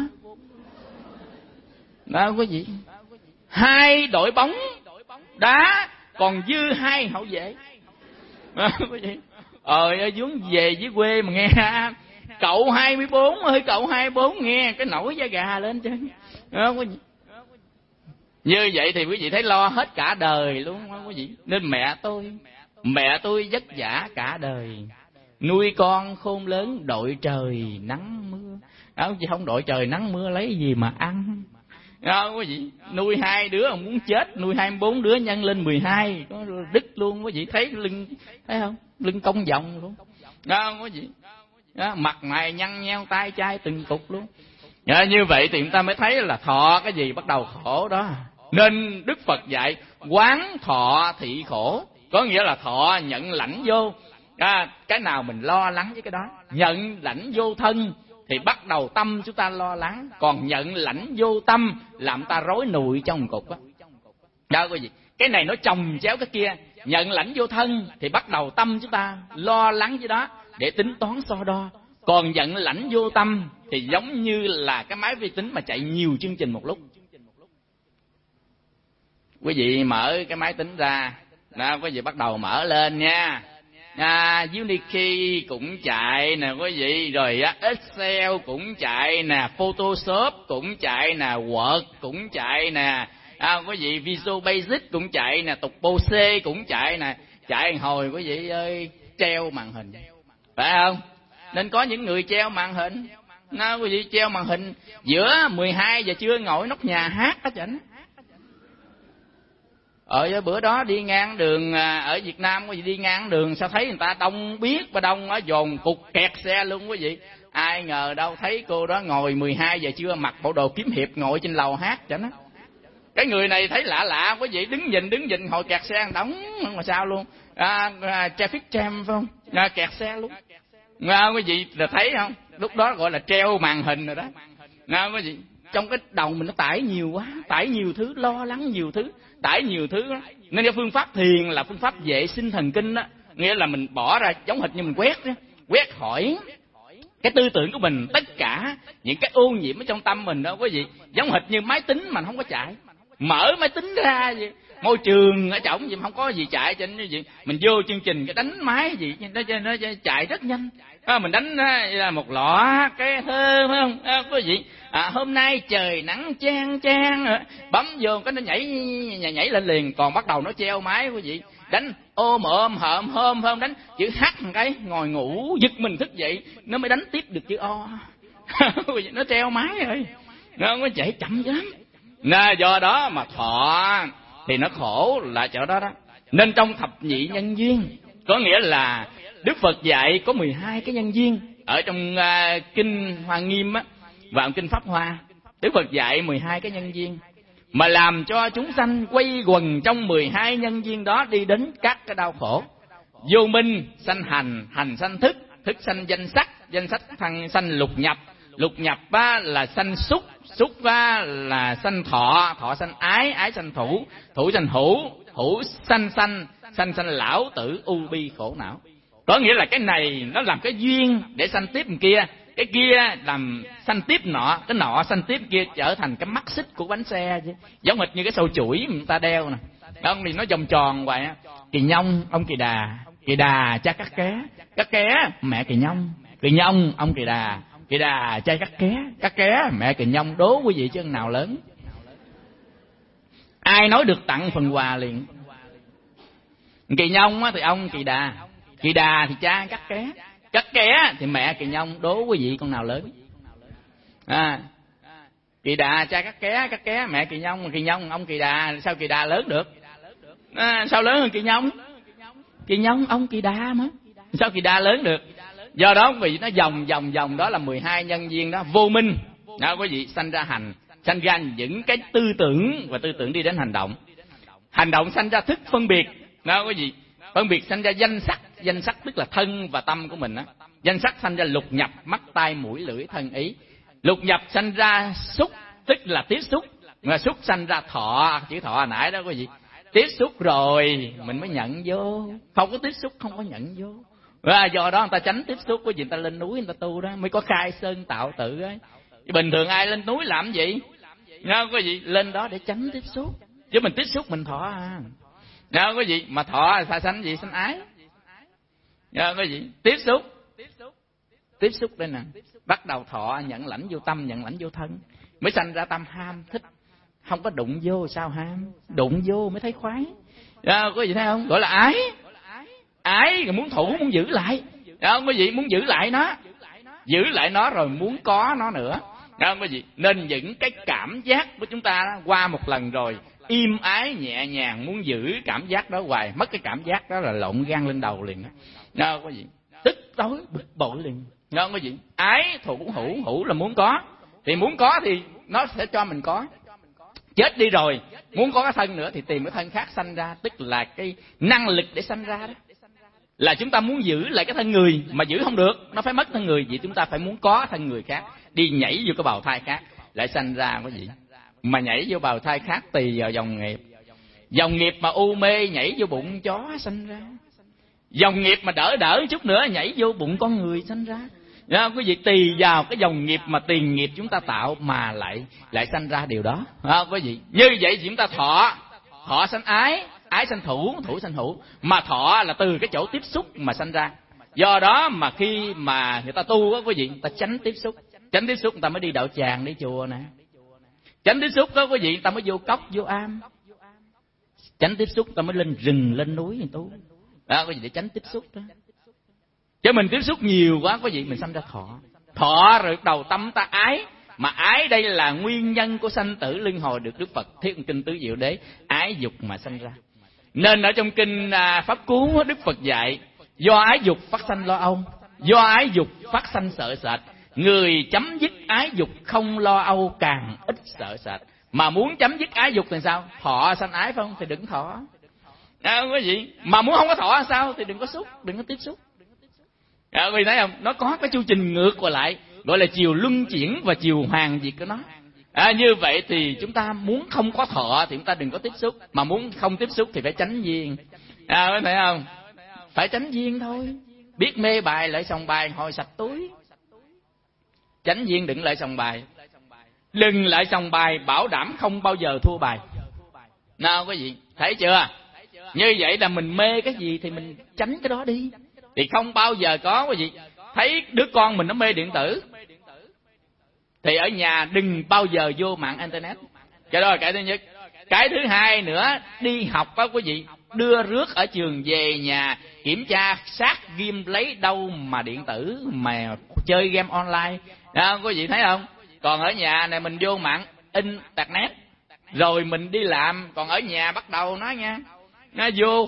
Đó quý vị. 2 đội bóng đá còn dư 2 hậu vệ. Quý vị. Vốn về dưới quê mà nghe cậu 24 ơi, cậu 24 nghe cái nổi da gà lên chứ. Quý vị. Như vậy thì quý vị thấy lo hết cả đời luôn quý vị. Nên mẹ tôi vất vả cả đời, nuôi con khôn lớn đội trời nắng mưa. Chứ không đội trời nắng mưa lấy gì mà ăn. Quý vị, nuôi 2 đứa muốn chết, nuôi 24 đứa nhân lên 12, có đứt luôn quý vị, thấy lưng, thấy không? Lưng cong vòng luôn. Quý vị. Mặt mày nhăn nheo, tay chai từng cục luôn. Như vậy thì người ta mới thấy là thọ cái gì bắt đầu khổ đó. Nên Đức Phật dạy quán thọ thị khổ, có nghĩa là thọ nhận lãnh vô. Cái nào mình lo lắng với cái đó. Nhận lãnh vô thân thì bắt đầu tâm chúng ta lo lắng, còn nhận lãnh vô tâm làm ta rối nùi trong một cục á. Đó quý vị, cái này nó chồng chéo cái kia. Nhận lãnh vô thân thì bắt đầu tâm chúng ta lo lắng với đó để tính toán so đo. Còn nhận lãnh vô tâm thì giống như là cái máy vi tính mà chạy nhiều chương trình một lúc. Quý vị mở cái máy tính ra, quý vị bắt đầu mở lên nha. Unity cũng chạy nè quý vị, rồi Excel cũng chạy nè, Photoshop cũng chạy nè, Word cũng chạy nè, quý vị Visual Basic cũng chạy nè, tục Pose cũng chạy nè. Chạy hồi quý vị ơi, treo màn hình, phải không? Nên có những người treo màn hình, quý vị treo màn hình giữa 12 giờ trưa ngồi nóc nhà hát hết trơn. Bữa đó đi ngang đường ở Việt Nam, quý vị đi ngang đường sao thấy người ta đông biết mà đông, dồn cục kẹt xe luôn quý vị. Ai ngờ đâu thấy cô đó ngồi 12 giờ trưa mặc bộ đồ kiếm hiệp ngồi trên lầu hát cho nó. Cái người này thấy lạ lạ quý vị, đứng nhìn hồi kẹt xe đóng mà sao luôn. Traffic jam phải không? Kẹt xe luôn. Quý vị là thấy không? Lúc đó gọi là treo màn hình rồi đó. Quý vị. trong cái đầu mình nó tải nhiều quá, tải nhiều thứ, lo lắng nhiều thứ, tải nhiều thứ đó. Nên cái phương pháp thiền là phương pháp vệ sinh thần kinh đó, nghĩa là mình bỏ ra giống hệt như mình quét khỏi cái tư tưởng của mình, tất cả những cái ô nhiễm ở trong tâm mình đó quý vị, giống hệt như máy tính mà không có chạy, mở máy tính ra vậy, môi trường ở trỏng gì không có gì chạy, cho nên gì mình vô chương trình cái đánh máy gì nó chạy rất nhanh. Mình đánh là một lọ cái thơ phải không quý vị, hôm nay trời nắng chang chang, bấm vô cái nó nhảy lên liền, còn bắt đầu nó treo máy quý vị, đánh ôm hôm đánh chữ H một cái ngồi ngủ giật mình thức dậy nó mới đánh tiếp được chữ O. Nó treo máy rồi, nó chạy chậm lắm. Nè, do đó mà thọ thì nó khổ là chỗ đó đó. Nên trong thập nhị nhân duyên, có nghĩa là Đức Phật dạy có 12 cái nhân duyên. Ở trong kinh Hoa Nghiêm á và kinh Pháp Hoa, Đức Phật dạy 12 cái nhân duyên mà làm cho chúng sanh quay quần trong 12 nhân duyên đó đi đến các cái đau khổ. Vô minh sanh hành, hành sanh thức, thức sanh danh sắc, danh sắc sanh lục nhập, lục nhập là sanh xúc, xúc là sanh thọ, thọ sanh ái, ái sanh thủ, thủ sanh hữu, hữu sanh sanh lão tử u bi khổ não. Có nghĩa là cái này nó làm cái duyên để sanh tiếp người kia, cái kia làm sanh tiếp nọ, cái nọ sanh tiếp kia, trở thành cái mắt xích của bánh xe chứ. Giống hệt như cái sâu chuỗi người ta đeo nè, ông thì nó vòng tròn hoài á. Kỳ Nhông ông Kỳ Đà cha Cắt Ké mẹ Kỳ Nhông ông Kỳ Đà cha Cắt Ké mẹ Kỳ Nhông. Đố quý vị chứ nào lớn, ai nói được tặng phần quà liền. Kỳ Nhông thì ông Kỳ Đà thì cha Cắt Ké thì mẹ Kỳ Nhông. Đố quý vị con nào lớn? Kỳ Đà cha Cắt Ké mẹ Kỳ Nhông ông Kỳ Đà. Sao Kỳ Đà lớn được? Sao lớn hơn Kỳ Nhông? Kỳ Nhông ông Kỳ Đà mà, sao Kỳ Đà lớn được? Do đó quý vị nó vòng đó là 12 nhân duyên đó. Vô minh đó quý vị, sanh ra hành, sanh ra những cái tư tưởng, và tư tưởng đi đến hành động, hành động sanh ra thức phân biệt đó quý vị, phân biệt sanh ra danh sắc tức là thân và tâm của mình đó. Danh sắc sanh ra lục nhập, mắt tai mũi lưỡi thân ý. Lục nhập sanh ra xúc tức là tiếp xúc, mà xúc sanh ra thọ, chữ thọ hồi nãy đó quý vị. Tiếp xúc rồi mình mới nhận vô, không có tiếp xúc không có nhận vô. Và do đó người ta tránh tiếp xúc, quý vị, người ta lên núi người ta tu đó mới có khai sơn tạo tự ấy. Bình thường ai lên núi làm gì? Nghe quý vị, lên đó để tránh tiếp xúc, chứ mình tiếp xúc mình thọ Nghe quý vị, mà thọ là sanh gì? Sanh ái. Nghe quý vị, tiếp xúc đây nè, bắt đầu thọ nhận lãnh vô tâm, nhận lãnh vô thân, mới sanh ra tâm ham thích. Không có đụng vô sao ham, đụng vô mới thấy khoái. Quý vị thấy không? Gọi là ái rồi muốn thủ, muốn giữ lại. Quý vị, muốn giữ lại nó rồi muốn có nó nữa. Quý vị, nên những cái cảm giác của chúng ta qua một lần rồi im ái nhẹ nhàng, muốn giữ cảm giác đó hoài, mất cái cảm giác đó là lộn gan lên đầu liền đó. Quý vị, tức tối bực bội liền. Quý vị, ái thủ hữu là muốn có, thì muốn có thì nó sẽ cho mình có. Chết đi rồi muốn có cái thân nữa thì tìm cái thân khác sanh ra, tức là cái năng lực để sanh ra đó. Là chúng ta muốn giữ lại cái thân người mà giữ không được, nó phải mất thân người, vậy chúng ta phải muốn có thân người khác, đi nhảy vô cái bào thai khác lại sanh ra quý vị. Mà nhảy vô bào thai khác tùy vào dòng nghiệp mà u mê nhảy vô bụng chó sanh ra, dòng nghiệp mà đỡ chút nữa nhảy vô bụng con người sanh ra. Quý vị, tùy vào cái dòng nghiệp mà tiền nghiệp chúng ta tạo mà lại sanh ra điều đó. Quý vị, như vậy thì chúng ta thọ sanh ái, ái sanh thủ, thủ sanh hữu, mà thọ là từ cái chỗ tiếp xúc mà sanh ra. Do đó mà khi mà người ta tu á quý vị, người ta tránh tiếp xúc người ta mới đi đạo tràng, đi chùa nè. Tránh tiếp xúc đó quý vị, người ta mới vô cốc vô am. Tránh tiếp xúc người ta mới lên rừng lên núi người tu. Quý vị, để tránh tiếp xúc đó. Chứ mình tiếp xúc nhiều quá quý vị, mình sanh ra thọ rồi đầu tâm ta ái. Mà ái đây là nguyên nhân của sanh tử luân hồi, được Đức Phật thuyết kinh Tứ Diệu Đế, ái dục mà sanh ra. Nên ở trong kinh Pháp Cú, Đức Phật dạy do ái dục phát sanh lo âu, do ái dục phát sanh sợ sệt. Người chấm dứt ái dục không lo âu càng ít sợ sệt. Mà muốn chấm dứt ái dục thì sao? Thọ sanh ái phải không? Thì đừng thọ. Quý vị, mà muốn không có thọ sao? Thì đừng có xúc, đừng có tiếp xúc. Quý vị thấy không? Nó có cái chu trình ngược lại, gọi là chiều luân chuyển và chiều hoàn diệt của nó. Như vậy thì chúng ta muốn không có thọ thì chúng ta đừng có tiếp xúc, mà muốn không tiếp xúc thì phải tránh duyên. Có thấy không? Phải tránh duyên thôi. Biết mê bài lại sòng bài hồi sạch túi. Tránh duyên đừng lại sòng bài. Đừng lại sòng bài, bảo đảm không bao giờ thua bài. Nào quý vị, thấy chưa? Như vậy là mình mê cái gì thì mình tránh cái đó đi, thì không bao giờ có quý vị. Thấy đứa con mình nó mê điện tử thì ở nhà đừng bao giờ vô mạng internet. Cái đó là cái thứ nhất. Cái thứ hai nữa, đi học á quý vị, đưa rước ở trường về nhà kiểm tra sát game, lấy đâu mà điện tử mà chơi game online. Quý vị thấy không? Còn ở nhà này mình vô mạng internet rồi mình đi làm, còn ở nhà bắt đầu nói nha, nó vô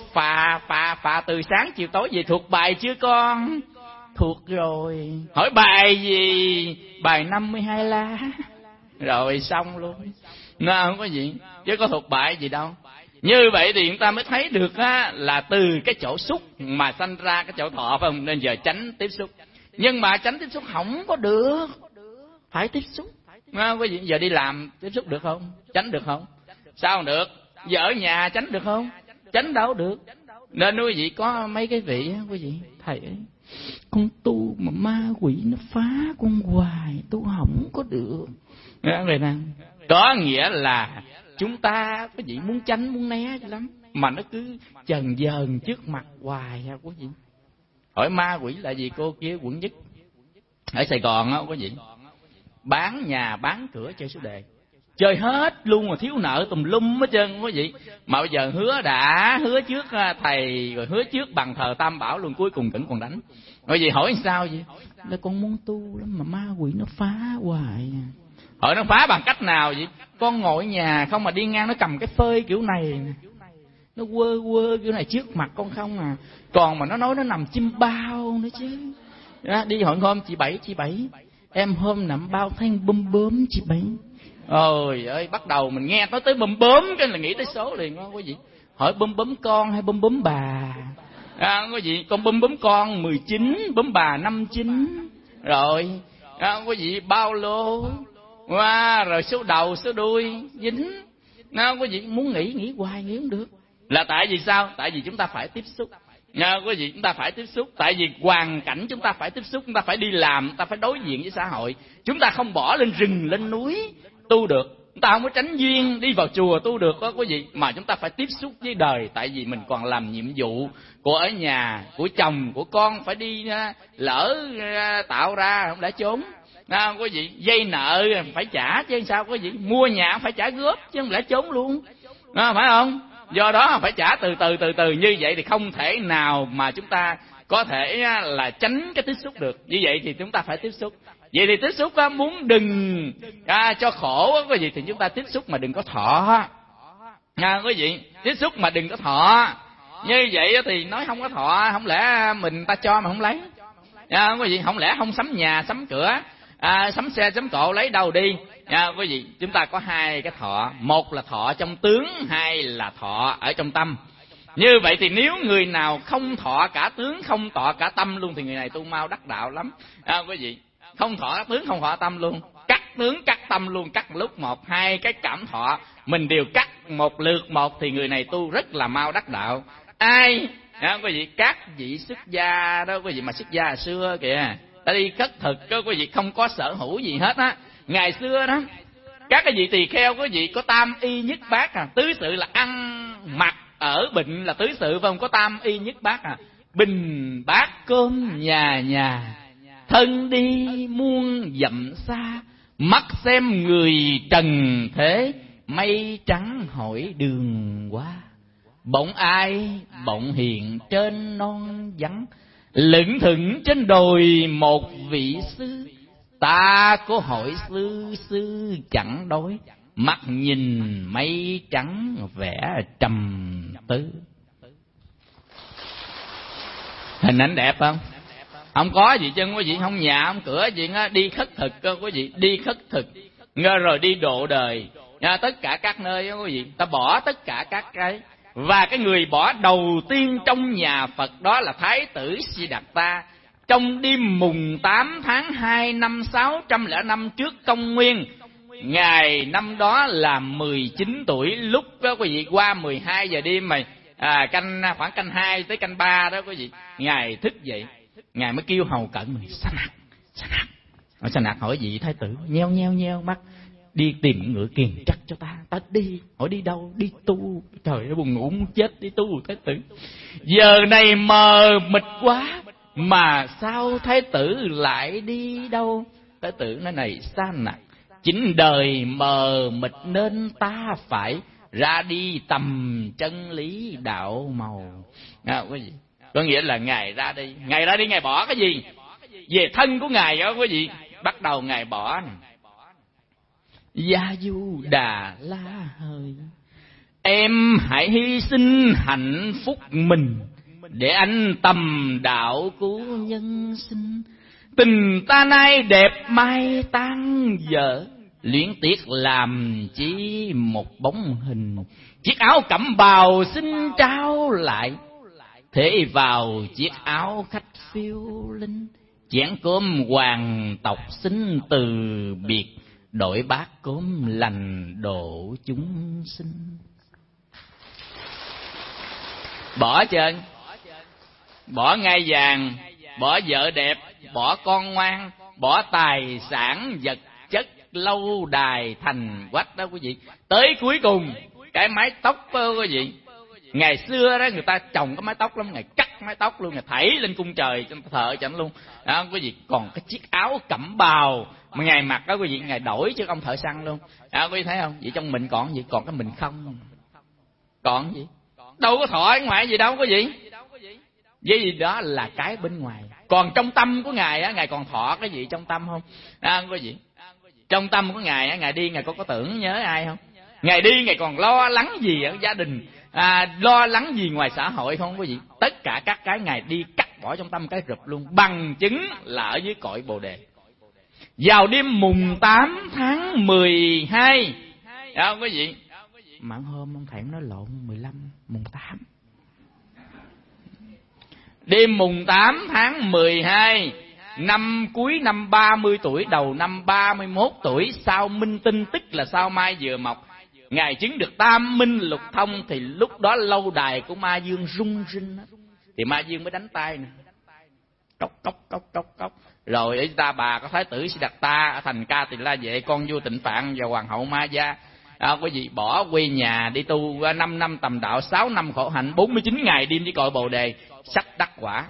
phà từ sáng chiều tối về. Thuộc bài chưa con? Thuộc rồi. Hỏi bài gì? Bài 52 lá. Rồi xong luôn. Nó không có gì, chứ có thuộc bài gì đâu. Như vậy thì chúng ta mới thấy được á, là từ cái chỗ xúc mà sanh ra cái chỗ thọ, phải không? Nên giờ tránh tiếp xúc. Nhưng mà tránh tiếp xúc không có được, phải tiếp xúc. Quý vị giờ đi làm tiếp xúc được không? Tránh được không? Sao không được? Giờ ở nhà tránh được không? Tránh đâu được. Nên quý vị có mấy cái vị quý vị, thầy ấy, con tu mà ma quỷ nó phá con hoài, tu không có được. Vậy nè, có nghĩa là chúng ta quý vị muốn tránh muốn né lắm, mà nó cứ chần dờn trước mặt hoài ha quý vị. Hỏi ma quỷ là gì? Cô kia quận Nhất ở Sài Gòn á quý vị, bán nhà bán cửa chơi số đề, chơi hết luôn mà thiếu nợ tùm lum hết trơn quý vị. Mà bây giờ hứa trước thầy, rồi hứa trước bằng thờ Tam Bảo luôn, cuối cùng vẫn còn đánh. Quý vị hỏi sao vậy? Là con muốn tu lắm mà ma quỷ nó phá hoài. Hỏi nó phá bằng cách nào vậy? Con ngồi ở nhà không mà đi ngang nó cầm cái phơi kiểu này, nó quơ kiểu này trước mặt con không à. Còn mà nó nói nó nằm chim bao nữa chứ. Đi hỏi hôm chị Bảy, em hôm nằm bao than bơm chị Bảy. Ôi ơi, bắt đầu mình nghe nói tới bơm cái là nghĩ tới số liền đó quý vị. Hỏi bơm con hay bơm bà? Quý vị, con bơm con 19, bơm bà 59. Rồi quý vị bao lô, rồi số đầu số đuôi dính. Quý vị muốn nghĩ hoài nghĩ không được. Là tại vì sao? Tại vì chúng ta phải tiếp xúc. Quý vị, chúng ta phải tiếp xúc. Tại vì hoàn cảnh chúng ta phải tiếp xúc, chúng ta phải đi làm, chúng ta phải đối diện với xã hội. Chúng ta không bỏ lên rừng lên núi tu được, chúng ta không có tránh duyên đi vào chùa tu được đó quý vị, mà chúng ta phải tiếp xúc với đời. Tại vì mình còn làm nhiệm vụ của ở nhà, của chồng, của con, phải đi lỡ tạo ra không đã trốn. Quý vị, vay nợ phải trả chứ sao quý vị, mua nhà phải trả góp chứ không lẽ trốn luôn, phải không? Do đó phải trả từ từ như vậy thì không thể nào mà chúng ta có thể là tránh cái tiếp xúc được. Như vậy thì chúng ta phải tiếp xúc. Vậy thì tiếp xúc muốn đừng cho khổ quý vị thì chúng ta tiếp xúc mà đừng có thọ. Quý vị, tiếp xúc mà đừng có thọ. Như vậy thì nói không có thọ, không lẽ mình ta cho mà không lấy. Quý vị, không lẽ không sắm nhà sắm cửa, sắm xe sắm cộ lấy đâu đi. Quý vị, chúng ta có hai cái thọ, một là thọ trong tướng, hai là thọ ở trong tâm. Như vậy thì nếu người nào không thọ cả tướng, không thọ cả tâm luôn thì người này tu mau đắc đạo lắm. Quý vị, không thọ tướng không thọ tâm luôn, cắt tướng cắt tâm luôn, cắt lúc một, hai cái cảm thọ mình đều cắt một lượt một thì người này tu rất là mau đắc đạo. Ai quý vị, các vị xuất gia đó quý vị, mà xuất gia hồi xưa kìa, ta đi khất thực đó quý vị, không có sở hữu gì hết á. Ngày xưa đó các cái vị tỳ kheo quý vị có tam y nhất bát tứ sự là ăn mặc ở bệnh là tứ sự, phải không? Có tam y nhất bát bình bát cơm nhà, thân đi muôn dặm xa, mắt xem người trần thế, mây trắng hỏi đường qua. Bỗng ai bỗng hiện trên non vắng, lững thững trên đồi một vị sư. Ta có hỏi sư chẳng đối, mắt nhìn mây trắng vẻ trầm tư. Hình ảnh đẹp không? Không có gì chứ quý vị, không nhà không cửa gì á, đi khất thực quý vị, đi khất thực rồi đi độ đời tất cả các nơi đó quý vị, ta bỏ tất cả các cái. Và cái người bỏ đầu tiên trong nhà Phật đó là Thái tử Siddhartha. Trong đêm mùng 8 tháng 2 năm 605 trước công nguyên, Ngài năm đó là 19 tuổi, lúc đó quý vị qua 12 giờ đêm mà khoảng canh 2 tới canh 3 đó quý vị, Ngài thức dậy, Ngài mới kêu hầu cận mình: Sa Nặc hỏi vị thái tử, nheo mắt, đi tìm ngựa kiền trắc cho ta đi. Hỏi đi đâu? Đi tu. Trời ơi, buồn ngủ muốn chết, đi tu thái tử. Giờ này mờ mịt quá, mà sao thái tử lại đi đâu? Thái tử nói: này Sa Nặc, chính đời mờ mịt nên ta phải ra đi tầm chân lý đạo màu. Quý vị, có nghĩa là Ngài ra đi, Ngài bỏ cái gì về thân của Ngài đó quý vị. Bắt đầu Ngài bỏ này: Gia Du Đà La Hời, em hãy hy sinh hạnh phúc mình để anh tầm đạo cứu nhân sinh. Tình ta nay đẹp mai tan dở, luyến tiếc làm chỉ một bóng hình. Chiếc áo cẩm bào xin trao lại, thế vào chiếc áo khách phiêu linh. Chén cơm hoàng tộc xin từ biệt, đổi bát cơm lành độ chúng sinh. Bỏ trơn, bỏ ngai vàng, bỏ vợ đẹp, bỏ con ngoan, bỏ tài sản vật chất lâu đài thành quách đó quý vị. Tới cuối cùng cái mái tóc đó quý vị. Ngày xưa đó người ta trồng cái mái tóc lắm, Ngài cắt mái tóc luôn, Ngài thảy lên cung trời cho thợ cho anh luôn đó quý vị. Còn cái chiếc áo cẩm bào mà Ngài mặc đó quý vị, Ngài đổi chứ ông thợ săn luôn đó, quý vị thấy không? Vậy trong mình còn gì? Còn cái mình không, còn gì? Đâu có thọ ngoài gì đâu quý vị. Với gì đó là cái bên ngoài. Còn trong tâm của Ngài á, Ngài còn thọ cái gì trong tâm không? Quý vị, trong tâm của Ngài á, Ngài đi Ngài có tưởng nhớ ai không? Ngài đi Ngài còn lo lắng gì ở gia đình, lo lắng gì ngoài xã hội không quý vị? Tất cả các cái Ngài đi cắt bỏ trong tâm cái rụp luôn. Bằng chứng là ở dưới cội Bồ Đề. Vào đêm mùng 8 tháng 12 đó quý vị. Mãn hôm ông Thẻn nói lộn, 15 mùng 8. Đêm mùng 8 tháng 12 năm cuối năm 30 tuổi, đầu năm 31 tuổi, sau minh tinh tức là sau mai vừa mọc, Ngài chứng được tam minh lục thông. Thì lúc đó lâu đài của Ma Dương rung rinh đó. Thì Ma Dương mới đánh tay nè, cốc. Rồi ấy ta bà có thái tử Siddhartha thành Ca Tỳ La Vệ, con vua Tịnh Phạn và hoàng hậu Ma Gia, quý vị bỏ quê nhà đi tu 5 năm tầm đạo, 6 năm khổ hạnh, 49 ngày đêm với cội Bồ Đề, sắc đắc quả.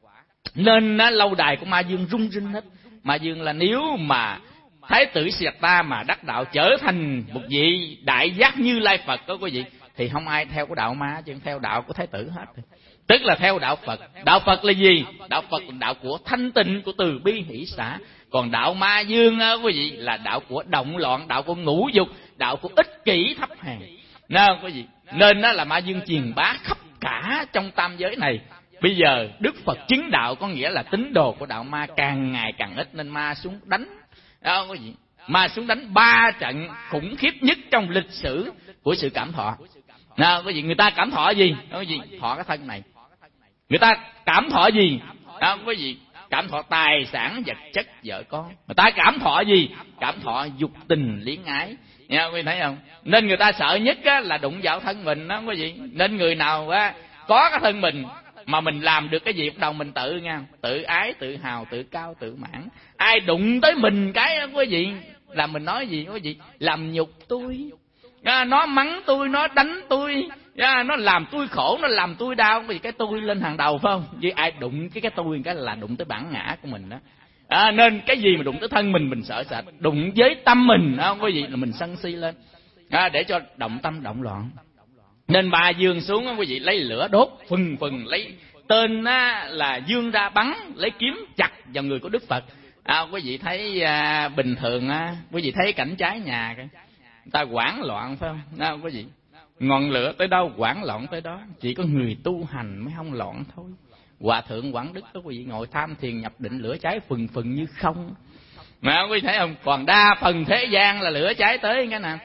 Nên lâu đài của Ma Dương rung rinh hết. Ma Dương là nếu mà thái tử Siddhartha mà đắc đạo trở thành một vị đại giác Như Lai Phật đó quý vị, thì không ai theo của đạo Ma chứ theo đạo của thái tử hết. Tức là theo đạo Phật. Đạo Phật là gì? Đạo Phật là đạo của thanh tịnh, của từ bi hỷ xả. Còn đạo Ma Dương quý vị là đạo của động loạn, đạo của ngũ dục, đạo của ích kỷ thấp hèn. Quý vị, nên đó là Ma Dương truyền bá khắp cả trong tam giới này. Bây giờ Đức Phật chứng đạo có nghĩa là tín đồ của đạo Ma càng ngày càng ít, nên Ma xuống đánh đó quý vị. Ma xuống đánh 3 trận khủng khiếp nhất trong lịch sử của sự cảm thọ. Quý vị, người ta cảm thọ gì? Quý vị, thọ cái thân này. Người ta cảm thọ gì? Quý vị, cảm thọ tài sản vật chất vợ con. Người ta cảm thọ gì? Cảm thọ dục tình luyến ái. Quý vị thấy không? Nên người ta sợ nhất là đụng vào thân mình đó quý vị. Nên người nào có cái thân mình mà mình làm được cái gì bắt đầu mình tự tự ái, tự hào, tự cao, tự mãn. Ai đụng tới mình cái đó quý vị là mình nói gì quý vị? Làm nhục tôi, nó mắng tôi, nó đánh tôi, nó làm tôi khổ, nó làm tôi đau, vì cái tôi lên hàng đầu phải không? Vì ai đụng cái tôi cái là đụng tới bản ngã của mình đó. Nên cái gì mà đụng tới thân mình sợ sệt. Đụng với tâm mình quý vị là mình sân si lên, để cho động tâm động loạn. Nên Ma Dương xuống quý vị lấy lửa đốt phừng, lấy tên là dương ra bắn, lấy kiếm chặt vào người của Đức Phật. Quý vị thấy bình thường quý vị thấy cảnh trái nhà kìa, người ta hoảng loạn phải không? Quý vị, ngọn lửa tới đâu hoảng loạn tới đó, chỉ có người tu hành mới không loạn thôi. Hòa thượng Quảng Đức đó quý vị, ngồi tham thiền nhập định lửa cháy phừng như không. Mà quý vị thấy không? Còn đa phần thế gian là lửa cháy tới cái nào.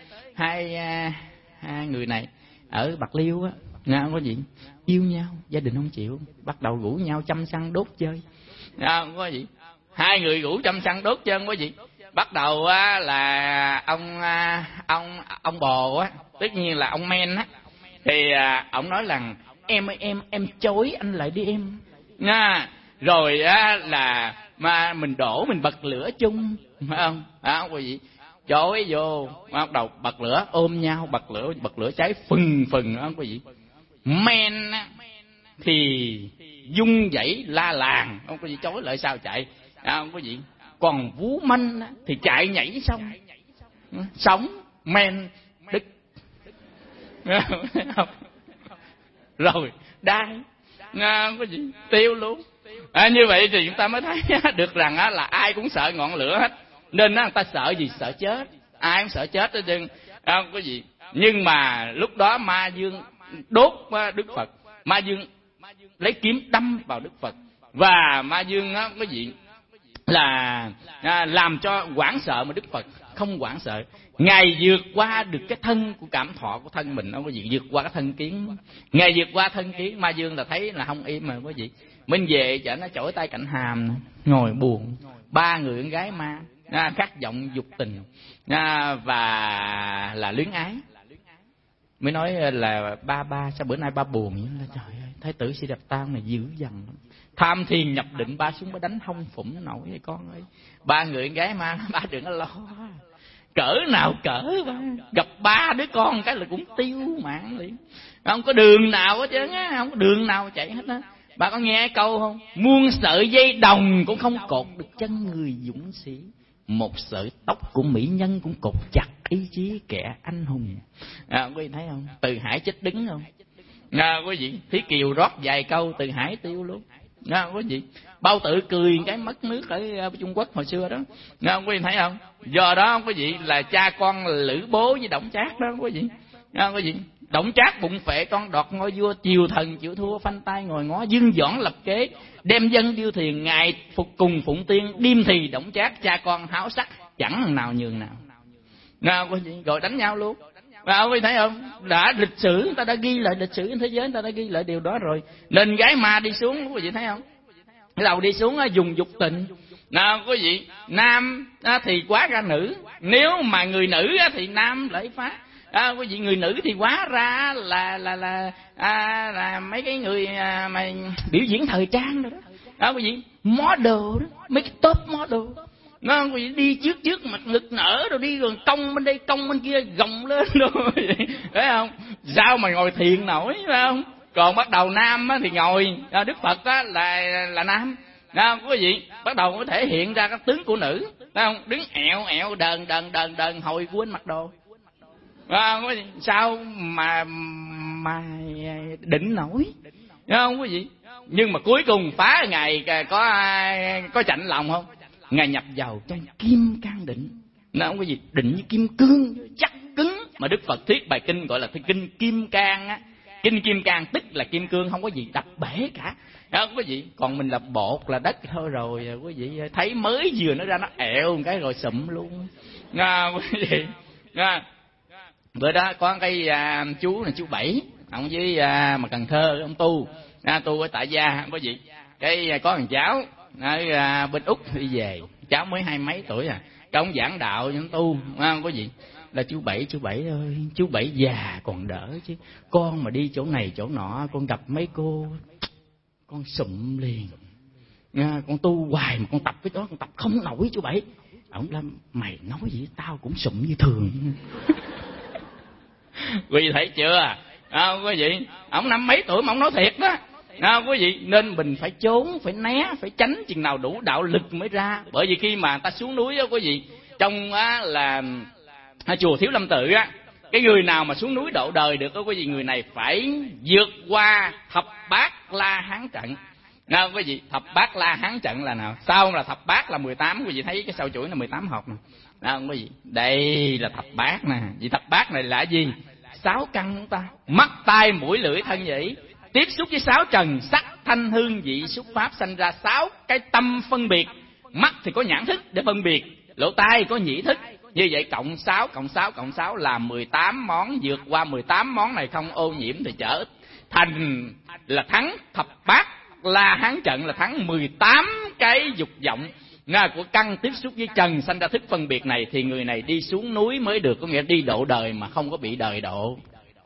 Hai người này ở Bạc Liêu á, quý vị, yêu nhau, gia đình không chịu, bắt đầu rủ nhau chăm xăng đốt chơi. Quý vị, hai người rủ chăm xăng đốt chơi quý vị. bắt đầu á là ông bồ á, tất nhiên là ông Men á, thì ông nói rằng em ơi em chối anh lại đi em nha. Rồi á là mà mình đổ mình bật lửa chung, phải không? Quý vị chối vô, bắt đầu bật lửa ôm nhau, bật lửa cháy phừng phừng đó quý vị. Men á thì dung dãy la làng, không có gì chối lại sao chạy, không có gì. Còn Vú Manh thì chạy nhảy sống men đứt rồi đai, không có gì tiêu luôn. Như vậy thì chúng ta mới thấy được rằng là ai cũng sợ ngọn lửa hết, nên người ta sợ gì? Sợ chết, ai cũng sợ chết hết trơn, không có gì. Nhưng mà lúc đó Ma Dương đốt Đức Phật, Ma Dương lấy kiếm đâm vào Đức Phật, và Ma Dương có gì là làm cho hoảng sợ, mà Đức Phật không hoảng sợ. Ngài vượt qua được cái thân của cảm thọ của thân mình, không có gì, vượt qua cái thân kiến. Ngài vượt qua thân kiến, Ma Dương là thấy là không im mà, có gì mình về chở nó chổi tay cạnh hàm, ngồi buồn. Ba người con gái Ma khát vọng dục tình và là luyến ái. Mới nói là ba sao bữa nay ba buồn vậy? Là trời ơi, Thái tử Siddhartha này dữ dằn lắm. Tham thiền nhập định, ba xuống ba đánh hông phụng nổi vậy con ơi. Ba người con gái Ma, ba đừng có lo, cỡ nào cỡ ba, gặp ba đứa con cái là cũng tiêu mạng liền, không có đường nào hết trơn á, không có đường nào chạy hết á. Bà có nghe câu không? Muôn sợi dây đồng cũng không cột được chân người dũng sĩ, một sợi tóc của mỹ nhân cũng cột chặt ý chí kẻ anh hùng. Quý vị thấy không? Từ Hải chết đứng không? Quý vị, Thí Kiều rót vài câu Từ Hải tiêu luôn. Quý vị, Bao Tử cười cái mất nước ở Trung Quốc hồi xưa đó. Quý vị thấy không? Do đó quý vị là cha con Lữ Bố với Đổng Trác đó quý vị. Quý vị, Đổng Trác bụng phệ con đoạt ngôi vua, chiều thần chịu thua, phanh tay ngồi ngó, Dương Doãn lập kế, đem dân điêu thuyền, ngài phục cùng Phụng Tiên, điềm thì Đổng Trác, cha con háo sắc, chẳng nào nhường nào. Quý vị, rồi đánh nhau luôn. Quý vị thấy không? Đã lịch sử người ta đã ghi lại, lịch sử thế giới người ta đã ghi lại điều đó rồi. Nên gái Ma đi xuống, quý vị thấy không? Cái đầu đi xuống dùng dục tình. Quý vị, nam thì quá ra nữ, nếu mà người nữ thì nam lại phá. Quý vị, người nữ thì quá ra là mấy cái người mà biểu diễn thời trang rồi đó. Quý vị, model đó, mấy cái top model. Quý vị đi trước mặt ngực nở rồi đi rồi cong bên đây cong bên kia gồng lên rồi, phải không? Sao mà ngồi thiền nổi, phải không? Còn bắt đầu nam thì ngồi, Đức Phật là nam. Quý vị, bắt đầu có thể hiện ra các tướng của nữ, phải không? Đứng ẹo đờn hồi quên mặc đồ. Sao mà định nổi, đúng không quý vị? Nhưng mà cuối cùng phá Ngài có chạnh lòng không? Ngài nhập vào trong kim cang định, nó không có gì, định như kim cương chắc cứng. Mà Đức Phật thuyết bài kinh gọi là kinh Kim Cang á. Kinh Kim Cang tức là kim cương, không có gì đập bể cả. Đó quý vị, còn mình là bột là đất thôi rồi, quý vị thấy mới vừa nó ra nó ẹo một cái rồi sụm luôn. Quý vị, bữa đó có cái chú là chú Bảy, ông với mà Cần Thơ, ông tu ở tại gia, quý vị. Cái có thằng cháu ở bên Úc đi về, cháu mới 20 mấy tuổi cái ông giảng đạo cho ông tu, quý vị. Là chú Bảy ơi, chú Bảy già còn đỡ chứ, con mà đi chỗ này chỗ nọ, con gặp mấy cô con sụm liền. Con tu hoài mà con tập cái đó con tập không nổi chú Bảy. Ông nói mày nói gì tao cũng sụm như thường. Quý vị thấy chưa? Quý vị, ông 50 mấy tuổi mà ông nói thiệt đó. Quý vị, nên mình phải trốn, phải né, phải tránh chừng nào đủ đạo lực mới ra. Bởi vì khi mà người ta xuống núi đó quý vị, trong là chùa Thiếu Lâm Tự á, cái người nào mà xuống núi độ đời được đó quý vị, người này phải vượt qua thập bát La Hán trận. Quý vị, thập bát La Hán trận là nào? Sau là thập bát là 18, quý vị thấy cái sau chuỗi là 18 hộp nè. Quý vị, đây là thập bát nè. Vì thập bát này là gì? 6 căn chúng ta: mắt, tai, mũi, lưỡi, thân, nhĩ. Tiếp xúc với 6 trần, sắc, thanh, hương, vị, xúc, pháp, sanh ra 6 cái tâm phân biệt. Mắt thì có nhãn thức để phân biệt, lỗ tai có nhĩ thức. Như vậy cộng 6 là 18 món. Vượt qua 18 món này không ô nhiễm thì trở thành là thắng thập bát La Hán trận, là thắng 18 cái dục vọng. của căn tiếp xúc với trần sanh ra thức phân biệt này, thì người này đi xuống núi mới được, có nghĩa đi độ đời mà không có bị đời độ.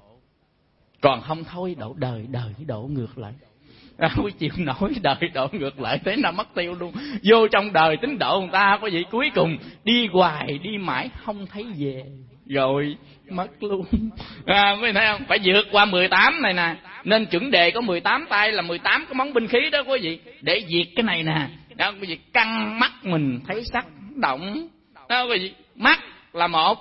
Còn không thôi độ đời độ ngược lại, không chịu nổi đời độ ngược lại, thế nào mất tiêu luôn. Vô trong đời tính độ người ta có gì, cuối cùng đi hoài đi mãi không thấy về, rồi mất luôn. Mới thấy không, phải vượt qua 18 này nè. Nên chuẩn đề có 18 tay, là 18 cái món binh khí đó quý vị, để diệt cái này nè. Đó quý vị, căng mắt mình thấy sắc động đó quý vị. Mắt là 1,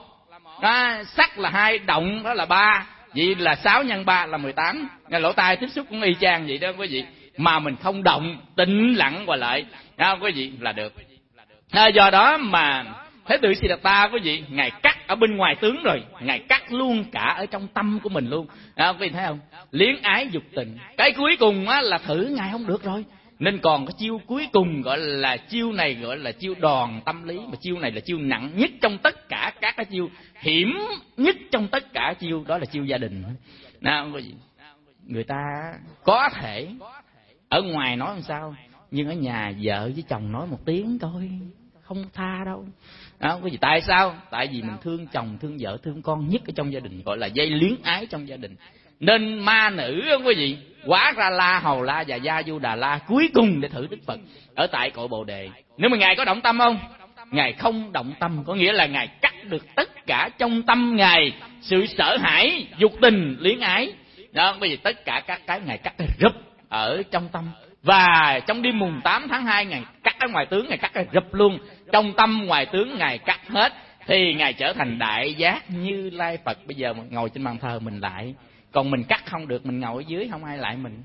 sắc là 2, động đó là 3, vậy là 6 nhân 3 là 18. Lỗ tai tiếp xúc cũng y chang vậy đó quý vị, mà mình không động, tĩnh lặng qua lại đó quý vị là được. Do đó mà Thế tử Siddhartha quý vị, ngài cắt ở bên ngoài tướng rồi, ngài cắt luôn cả ở trong tâm của mình luôn. Quý vị thấy không? Liếng ái dục tình, cái cuối cùng á là thử ngài không được rồi, nên còn cái chiêu cuối cùng gọi là chiêu này gọi là chiêu đòn tâm lý, mà chiêu này là chiêu nặng nhất trong tất cả các cái chiêu, hiểm nhất trong tất cả chiêu, đó là chiêu gia đình. Quý vị, người ta có thể ở ngoài nói làm sao, nhưng ở nhà vợ với chồng nói một tiếng thôi, không tha đâu. Quý vị, tại sao? Tại vì mình thương chồng, thương vợ, thương con nhất ở trong gia đình, gọi là dây luyến ái trong gia đình. Nên ma nữ quý vị, Quá Ra La, Hầu La và Gia Du Đà La cuối cùng để thử Đức Phật ở tại cội Bồ Đề. Nếu mà ngài có động tâm không? Ngài không động tâm, có nghĩa là ngài cắt được tất cả trong tâm ngài sự sợ hãi, dục tình, luyến ái. Đó, bởi vì tất cả các cái ngài cắt rụp ở trong tâm. Và trong đêm mùng 8 tháng 2 ngài cắt ở ngoài tướng, ngài cắt rụp luôn. Trong tâm ngoài tướng ngài cắt hết, thì ngài trở thành đại giác Như Lai Phật. Bây giờ ngồi trên bàn thờ mình lại, còn mình cắt không được, mình ngồi ở dưới không ai lại mình.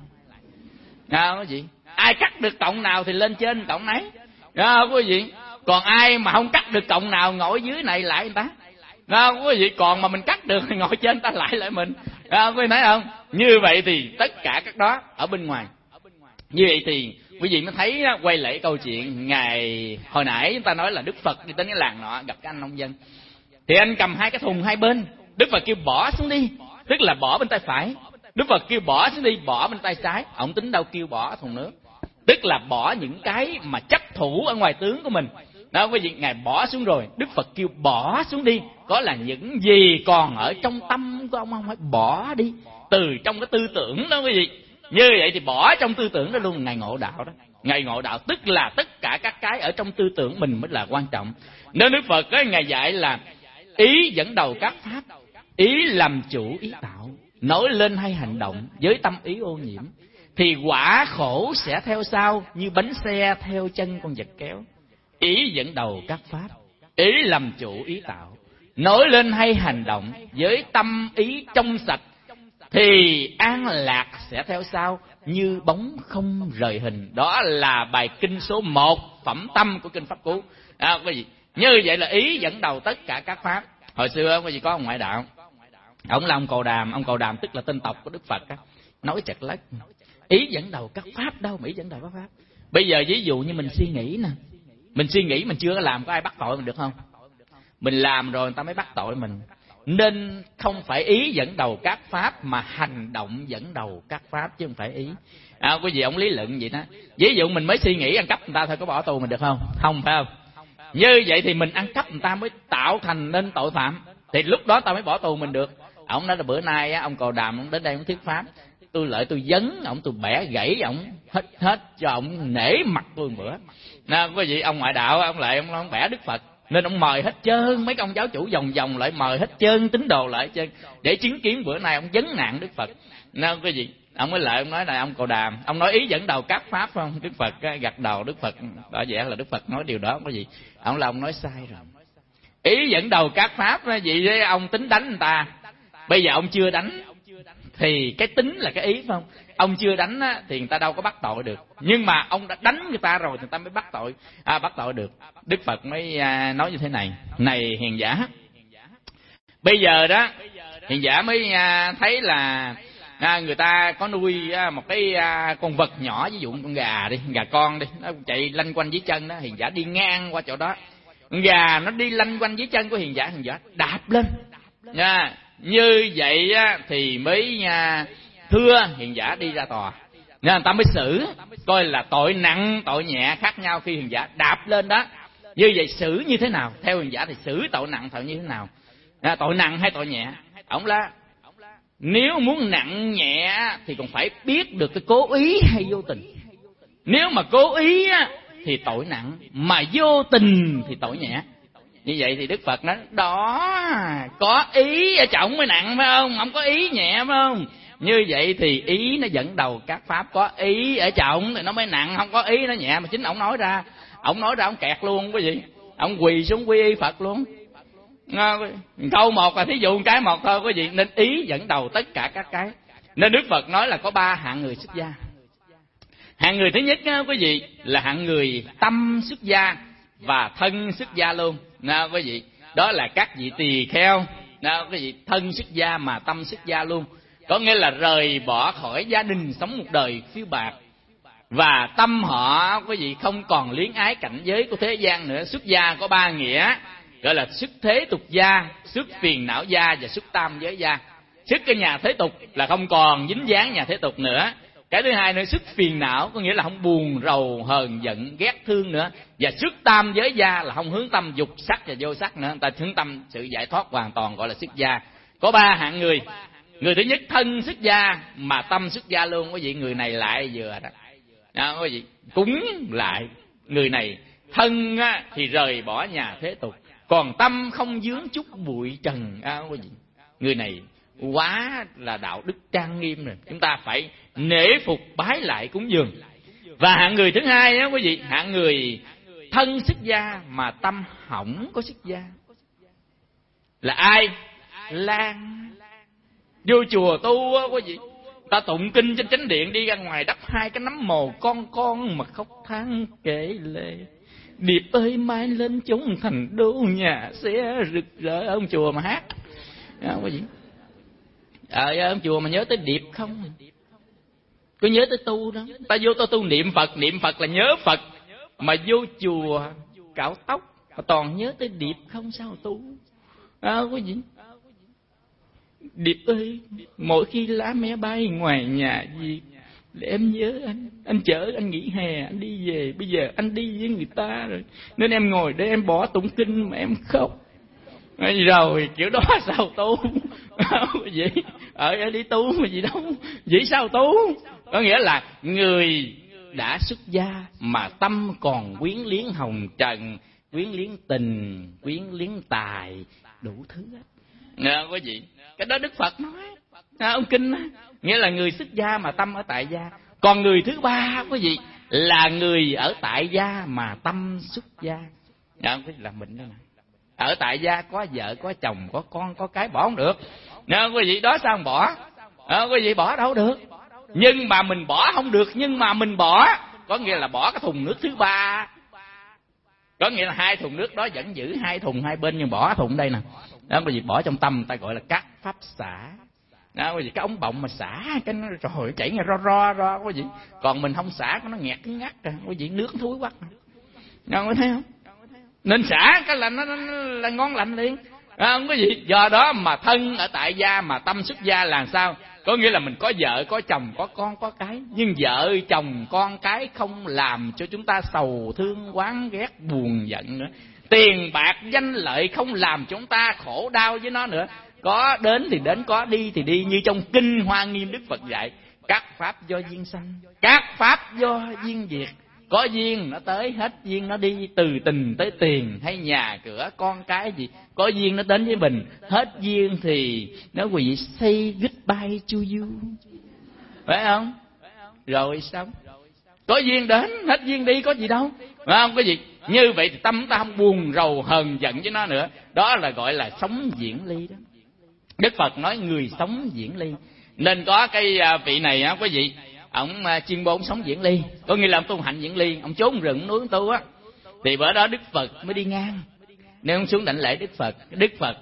Quý vị, ai cắt được cọng nào thì lên trên cọng nấy. Quý vị, còn ai mà không cắt được cọng nào ngồi ở dưới này lại người ta. Quý vị, còn mà mình cắt được thì ngồi trên ta lại mình. Quý vị thấy không? Như vậy thì tất cả các đó ở bên ngoài. Như vậy thì quý vị mới thấy, quay lại câu chuyện ngày hồi nãy chúng ta nói là Đức Phật đi đến cái làng nọ gặp cái anh nông dân, thì anh cầm 2 cái thùng hai bên. Đức Phật kêu bỏ xuống đi, tức là bỏ bên tay phải. Đức Phật kêu bỏ xuống đi, bỏ bên tay trái. Ông tính đâu kêu bỏ thùng nước, tức là bỏ những cái mà chấp thủ ở ngoài tướng của mình. Đó quý vị, ngài bỏ xuống rồi, Đức Phật kêu bỏ xuống đi, có là những gì còn ở trong tâm của ông phải bỏ đi, từ trong cái tư tưởng đó quý vị. Như vậy thì bỏ trong tư tưởng đó luôn, ngài ngộ đạo đó. Ngài ngộ đạo tức là tất cả các cái ở trong tư tưởng mình mới là quan trọng. Nên Đức Phật ấy, ngài dạy là ý dẫn đầu các pháp, ý làm chủ ý tạo, nói lên hay hành động với tâm ý ô nhiễm, thì quả khổ sẽ theo sau như bánh xe theo chân con vật kéo. Ý dẫn đầu các pháp, ý làm chủ ý tạo, nói lên hay hành động với tâm ý trong sạch, thì an lạc sẽ theo sau như bóng không rời hình. Đó là bài kinh số 1 phẩm tâm của kinh Pháp Cú. Quý vị, như vậy là ý dẫn đầu tất cả các pháp. Hồi xưa quý vị có ông ngoại đạo, ông là ông Cầu Đàm. Ông Cầu Đàm tức là tên tộc của Đức Phật á, nói chật lất, ý dẫn đầu các pháp đâu mà ý dẫn đầu các pháp. Bây giờ ví dụ như mình suy nghĩ nè, mình suy nghĩ mình chưa có làm, có ai bắt tội mình được không? Mình làm rồi người ta mới bắt tội mình. Nên không phải ý dẫn đầu các pháp, mà hành động dẫn đầu các pháp, chứ không phải ý. Quý vị, ông lý luận vậy đó. Ví dụ mình mới suy nghĩ ăn cắp người ta thôi, có bỏ tù mình được không? Không, phải không? Như vậy thì mình ăn cắp người ta mới tạo thành nên tội phạm, thì lúc đó ta mới bỏ tù mình được. Ông nói là bữa nay ông Cầu Đàm ông đến đây ông thuyết pháp, tôi lợi tôi dấn ông, tôi bẻ gãy ông hết cho ông nể mặt tôi một bữa. Quý vị, ông ngoại đạo ông lại ông bẻ Đức Phật, nên ông mời hết trơn mấy ông giáo chủ vòng lại, mời hết trơn tín đồ lại trơn để chứng kiến bữa nay ông vấn nạn Đức Phật. Quý vị, ông mới lại ông nói là ông Cầu Đàm, ông nói ý dẫn đầu các pháp không? Đức Phật gật đầu, Đức Phật tỏ vẻ là Đức Phật nói điều đó quý vị. Ông là ông nói sai rồi. Ý dẫn đầu các pháp vậy đấy, ông tính đánh người ta, bây giờ ông chưa đánh thì cái tính là cái ý, phải không? Ông chưa đánh á, thì người ta đâu có bắt tội được, nhưng mà ông đã đánh người ta rồi thì người ta mới bắt tội được. Đức Phật mới nói như thế này: này hiền giả, bây giờ đó hiền giả mới thấy là người ta có nuôi một cái con vật nhỏ, ví dụ con gà đi, gà con đi, nó chạy lanh quanh dưới chân đó. Hiền giả đi ngang qua chỗ đó, con gà nó đi lanh quanh dưới chân của hiền giả đạp lên nha. Như vậy thì mới thưa hiền giả đi ra tòa. nên người ta mới xử coi là tội nặng tội nhẹ khác nhau khi hiền giả đạp lên đó. Như vậy xử như thế nào? Theo hiền giả thì xử tội nặng tội như thế nào? Tội nặng hay tội nhẹ? Ông là nếu muốn nặng nhẹ thì còn phải biết được cái cố ý hay vô tình. Nếu mà cố ý thì tội nặng, mà vô tình thì tội nhẹ. Như vậy thì Đức Phật nói đó, có ý ở trọng mới nặng phải không? Không có ý nhẹ phải không? Như vậy thì ý nó dẫn đầu các pháp, có ý ở trọng thì nó mới nặng, không có ý nó nhẹ. Mà chính ổng nói ra, ổng kẹt luôn quý vị. Ổng quỳ xuống quy y Phật luôn. Câu một là thí dụ một cái một thôi quý vị. Nên ý dẫn đầu tất cả các cái. Nên Đức Phật nói là có 3 hạng người xuất gia. Hạng người thứ nhất quý vị là hạng người tâm xuất gia và thân xuất gia luôn. Quý vị, đó là các vị tỳ kheo, quý vị, thân xuất gia mà tâm xuất gia luôn. Có nghĩa là rời bỏ khỏi gia đình sống một đời phiêu bạt, và tâm họ quý vị không còn luyến ái cảnh giới của thế gian nữa. Xuất gia có 3 nghĩa, gọi là xuất thế tục gia, xuất phiền não gia và xuất tam giới gia. Xuất cái nhà thế tục là không còn dính dáng nhà thế tục nữa. Cái thứ hai nữa, xuất phiền não có nghĩa là không buồn rầu hờn giận ghét thương nữa. Và xuất tam giới gia là không hướng tâm dục sắc và vô sắc nữa, người ta hướng tâm sự giải thoát hoàn toàn, gọi là xuất gia. Có 3 hạng người. Người thứ nhất thân xuất gia mà tâm xuất gia luôn. Quý vị, người này lại vừa đó. Quý vị, cúng lại. Người này thân thì rời bỏ nhà thế tục, còn tâm không vướng chút bụi trần. Quý vị, người này quá là đạo đức trang nghiêm rồi, chúng ta phải nể phục bái lại cúng dường. Và hạng người thứ hai đó quý vị, hạng người thân xuất gia mà tâm hỏng có xuất gia là ai? Lang. Vô chùa tu á quý vị, ta tụng kinh trên chánh điện, đi ra ngoài đắp 2 cái nấm mồ con mà khóc than kể lệ. Điệp ơi mai lên chúng thành đô, nhà sẽ rực rỡ. Ở ông chùa mà hát quý vị. Ở ông chùa mà nhớ tới điệp không? Có nhớ tới tu đó. Ta vô ta tu niệm Phật là nhớ Phật. Mà vô chùa cạo tóc toàn nhớ tới điệp không, sao tu? Quý vị, điệp ơi, mỗi khi lá mé bay ngoài nhà gì để em nhớ anh chở anh nghỉ hè anh đi về, bây giờ anh đi với người ta rồi nên em ngồi để em bỏ tụng kinh mà em khóc. Rồi kiểu đó sao tu? Vậy ở đi tu mà gì đâu, vậy sao tu? Có nghĩa là người đã xuất gia mà tâm còn quyến liếng hồng trần, quyến liếng tình, quyến liếng tài, đủ thứ hết. Quý vị, cái đó Đức Phật nói, ông kinh đó. Nghĩa là người xuất gia mà tâm ở tại gia. Còn người thứ ba quý vị là người ở tại gia mà tâm xuất gia. Là mình đó nè. Ở tại gia có vợ, có chồng, có con, có cái, bỏ không được. Quý vị, đó sao không bỏ? Quý vị, bỏ đâu được. Nhưng mà mình bỏ không được, nhưng mà mình bỏ, có nghĩa là bỏ cái thùng nước thứ ba. Có nghĩa là 2 thùng nước đó vẫn giữ 2 thùng hai bên, nhưng bỏ thùng đây nè. Quý vị, bỏ trong tâm, người ta gọi là các pháp xả. Quý vị, cái ống bọng mà xả cái nó rồi chảy nghe ro quý vị. Còn mình không xả nó nghẹt cứng ngắt rồi. Quý vị, nước thúi quá. Quý thấy không? Nên xả cái là nó là ngon lành liền. Không có gì. Do đó mà thân ở tại gia mà tâm xuất gia là sao? Có nghĩa là mình có vợ, có chồng, có con, có cái. Nhưng vợ, chồng, con, cái không làm cho chúng ta sầu thương, oán ghét, buồn giận nữa. Tiền bạc, danh lợi không làm chúng ta khổ đau với nó nữa. Có đến thì đến, có đi thì đi. Như trong Kinh Hoa Nghiêm Đức Phật dạy, các pháp do duyên sanh, các pháp do duyên diệt. Có duyên nó tới, hết duyên nó đi. Từ tình tới tiền hay nhà cửa con cái gì, có duyên nó đến với mình. Hết duyên thì nó quý vị say goodbye to you, phải không? Rồi xong, có duyên đến, hết duyên đi, có gì đâu, phải không? Cái gì như vậy thì tâm ta không buồn rầu hờn giận với nó nữa. Đó là gọi là sống diễn ly đó. Đức Phật nói người sống diễn ly. Nên có cái vị này á quý vị, ông chuyên môn sống diễn ly, có nghĩa là ông tu hạnh diễn ly. Ông trốn rừng núi tu á, thì bữa đó Đức Phật mới đi ngang, nên ông xuống đảnh lễ Đức Phật. Đức Phật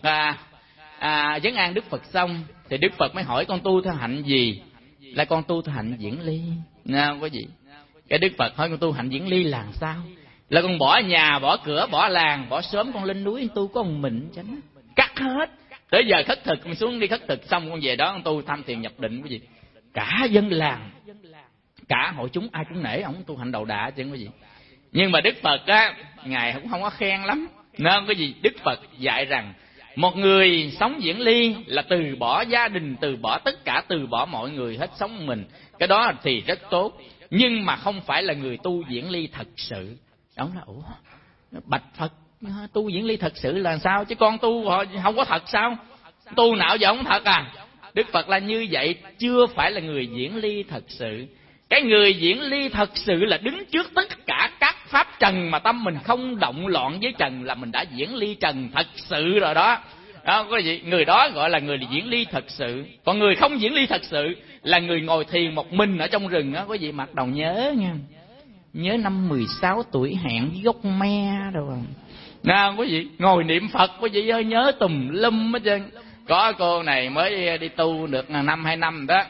vấn an Đức Phật xong thì Đức Phật mới hỏi con tu theo hạnh gì? Là con tu theo hạnh diễn ly. Quý vị, cái Đức Phật hỏi con tu hạnh diễn ly là sao? Là con bỏ nhà, bỏ cửa, bỏ làng, bỏ xóm, con lên núi tu có một mình chánh, cắt hết. Tới giờ khất thực, con xuống đi khất thực xong con về đó con tu tham thiền nhập định. Quý vị, cả dân làng cả hội chúng ai cũng nể ổng tu hành đầu đà chứ có gì. Nhưng mà Đức Phật á, ngài cũng không có khen lắm. Nên cái gì Đức Phật dạy rằng một người sống diễn ly là từ bỏ gia đình, từ bỏ tất cả, từ bỏ mọi người hết, sống mình. Cái đó thì rất tốt, nhưng mà không phải là người tu diễn ly thật sự. Ông là ủa, bạch Phật, tu diễn ly thật sự là sao? Chứ con tu không có thật sao? Tu nào giờ không thật à? Đức Phật là như vậy, chưa phải là người diễn ly thật sự. Cái người diễn ly thật sự là đứng trước tất cả các pháp trần mà tâm mình không động loạn với trần, là mình đã diễn ly trần thật sự rồi đó. Đó, có gì? Người đó gọi là người diễn ly thật sự. Còn người không diễn ly thật sự là người ngồi thiền một mình ở trong rừng á. Có gì mặc đầu nhớ nha, nhớ năm 16 tuổi hẹn với gốc me đâu không? Nào quý vị ngồi niệm Phật, quý vị ơi, nhớ tùm lum hết trơn. Có cô này mới đi tu được 1-2 năm đó.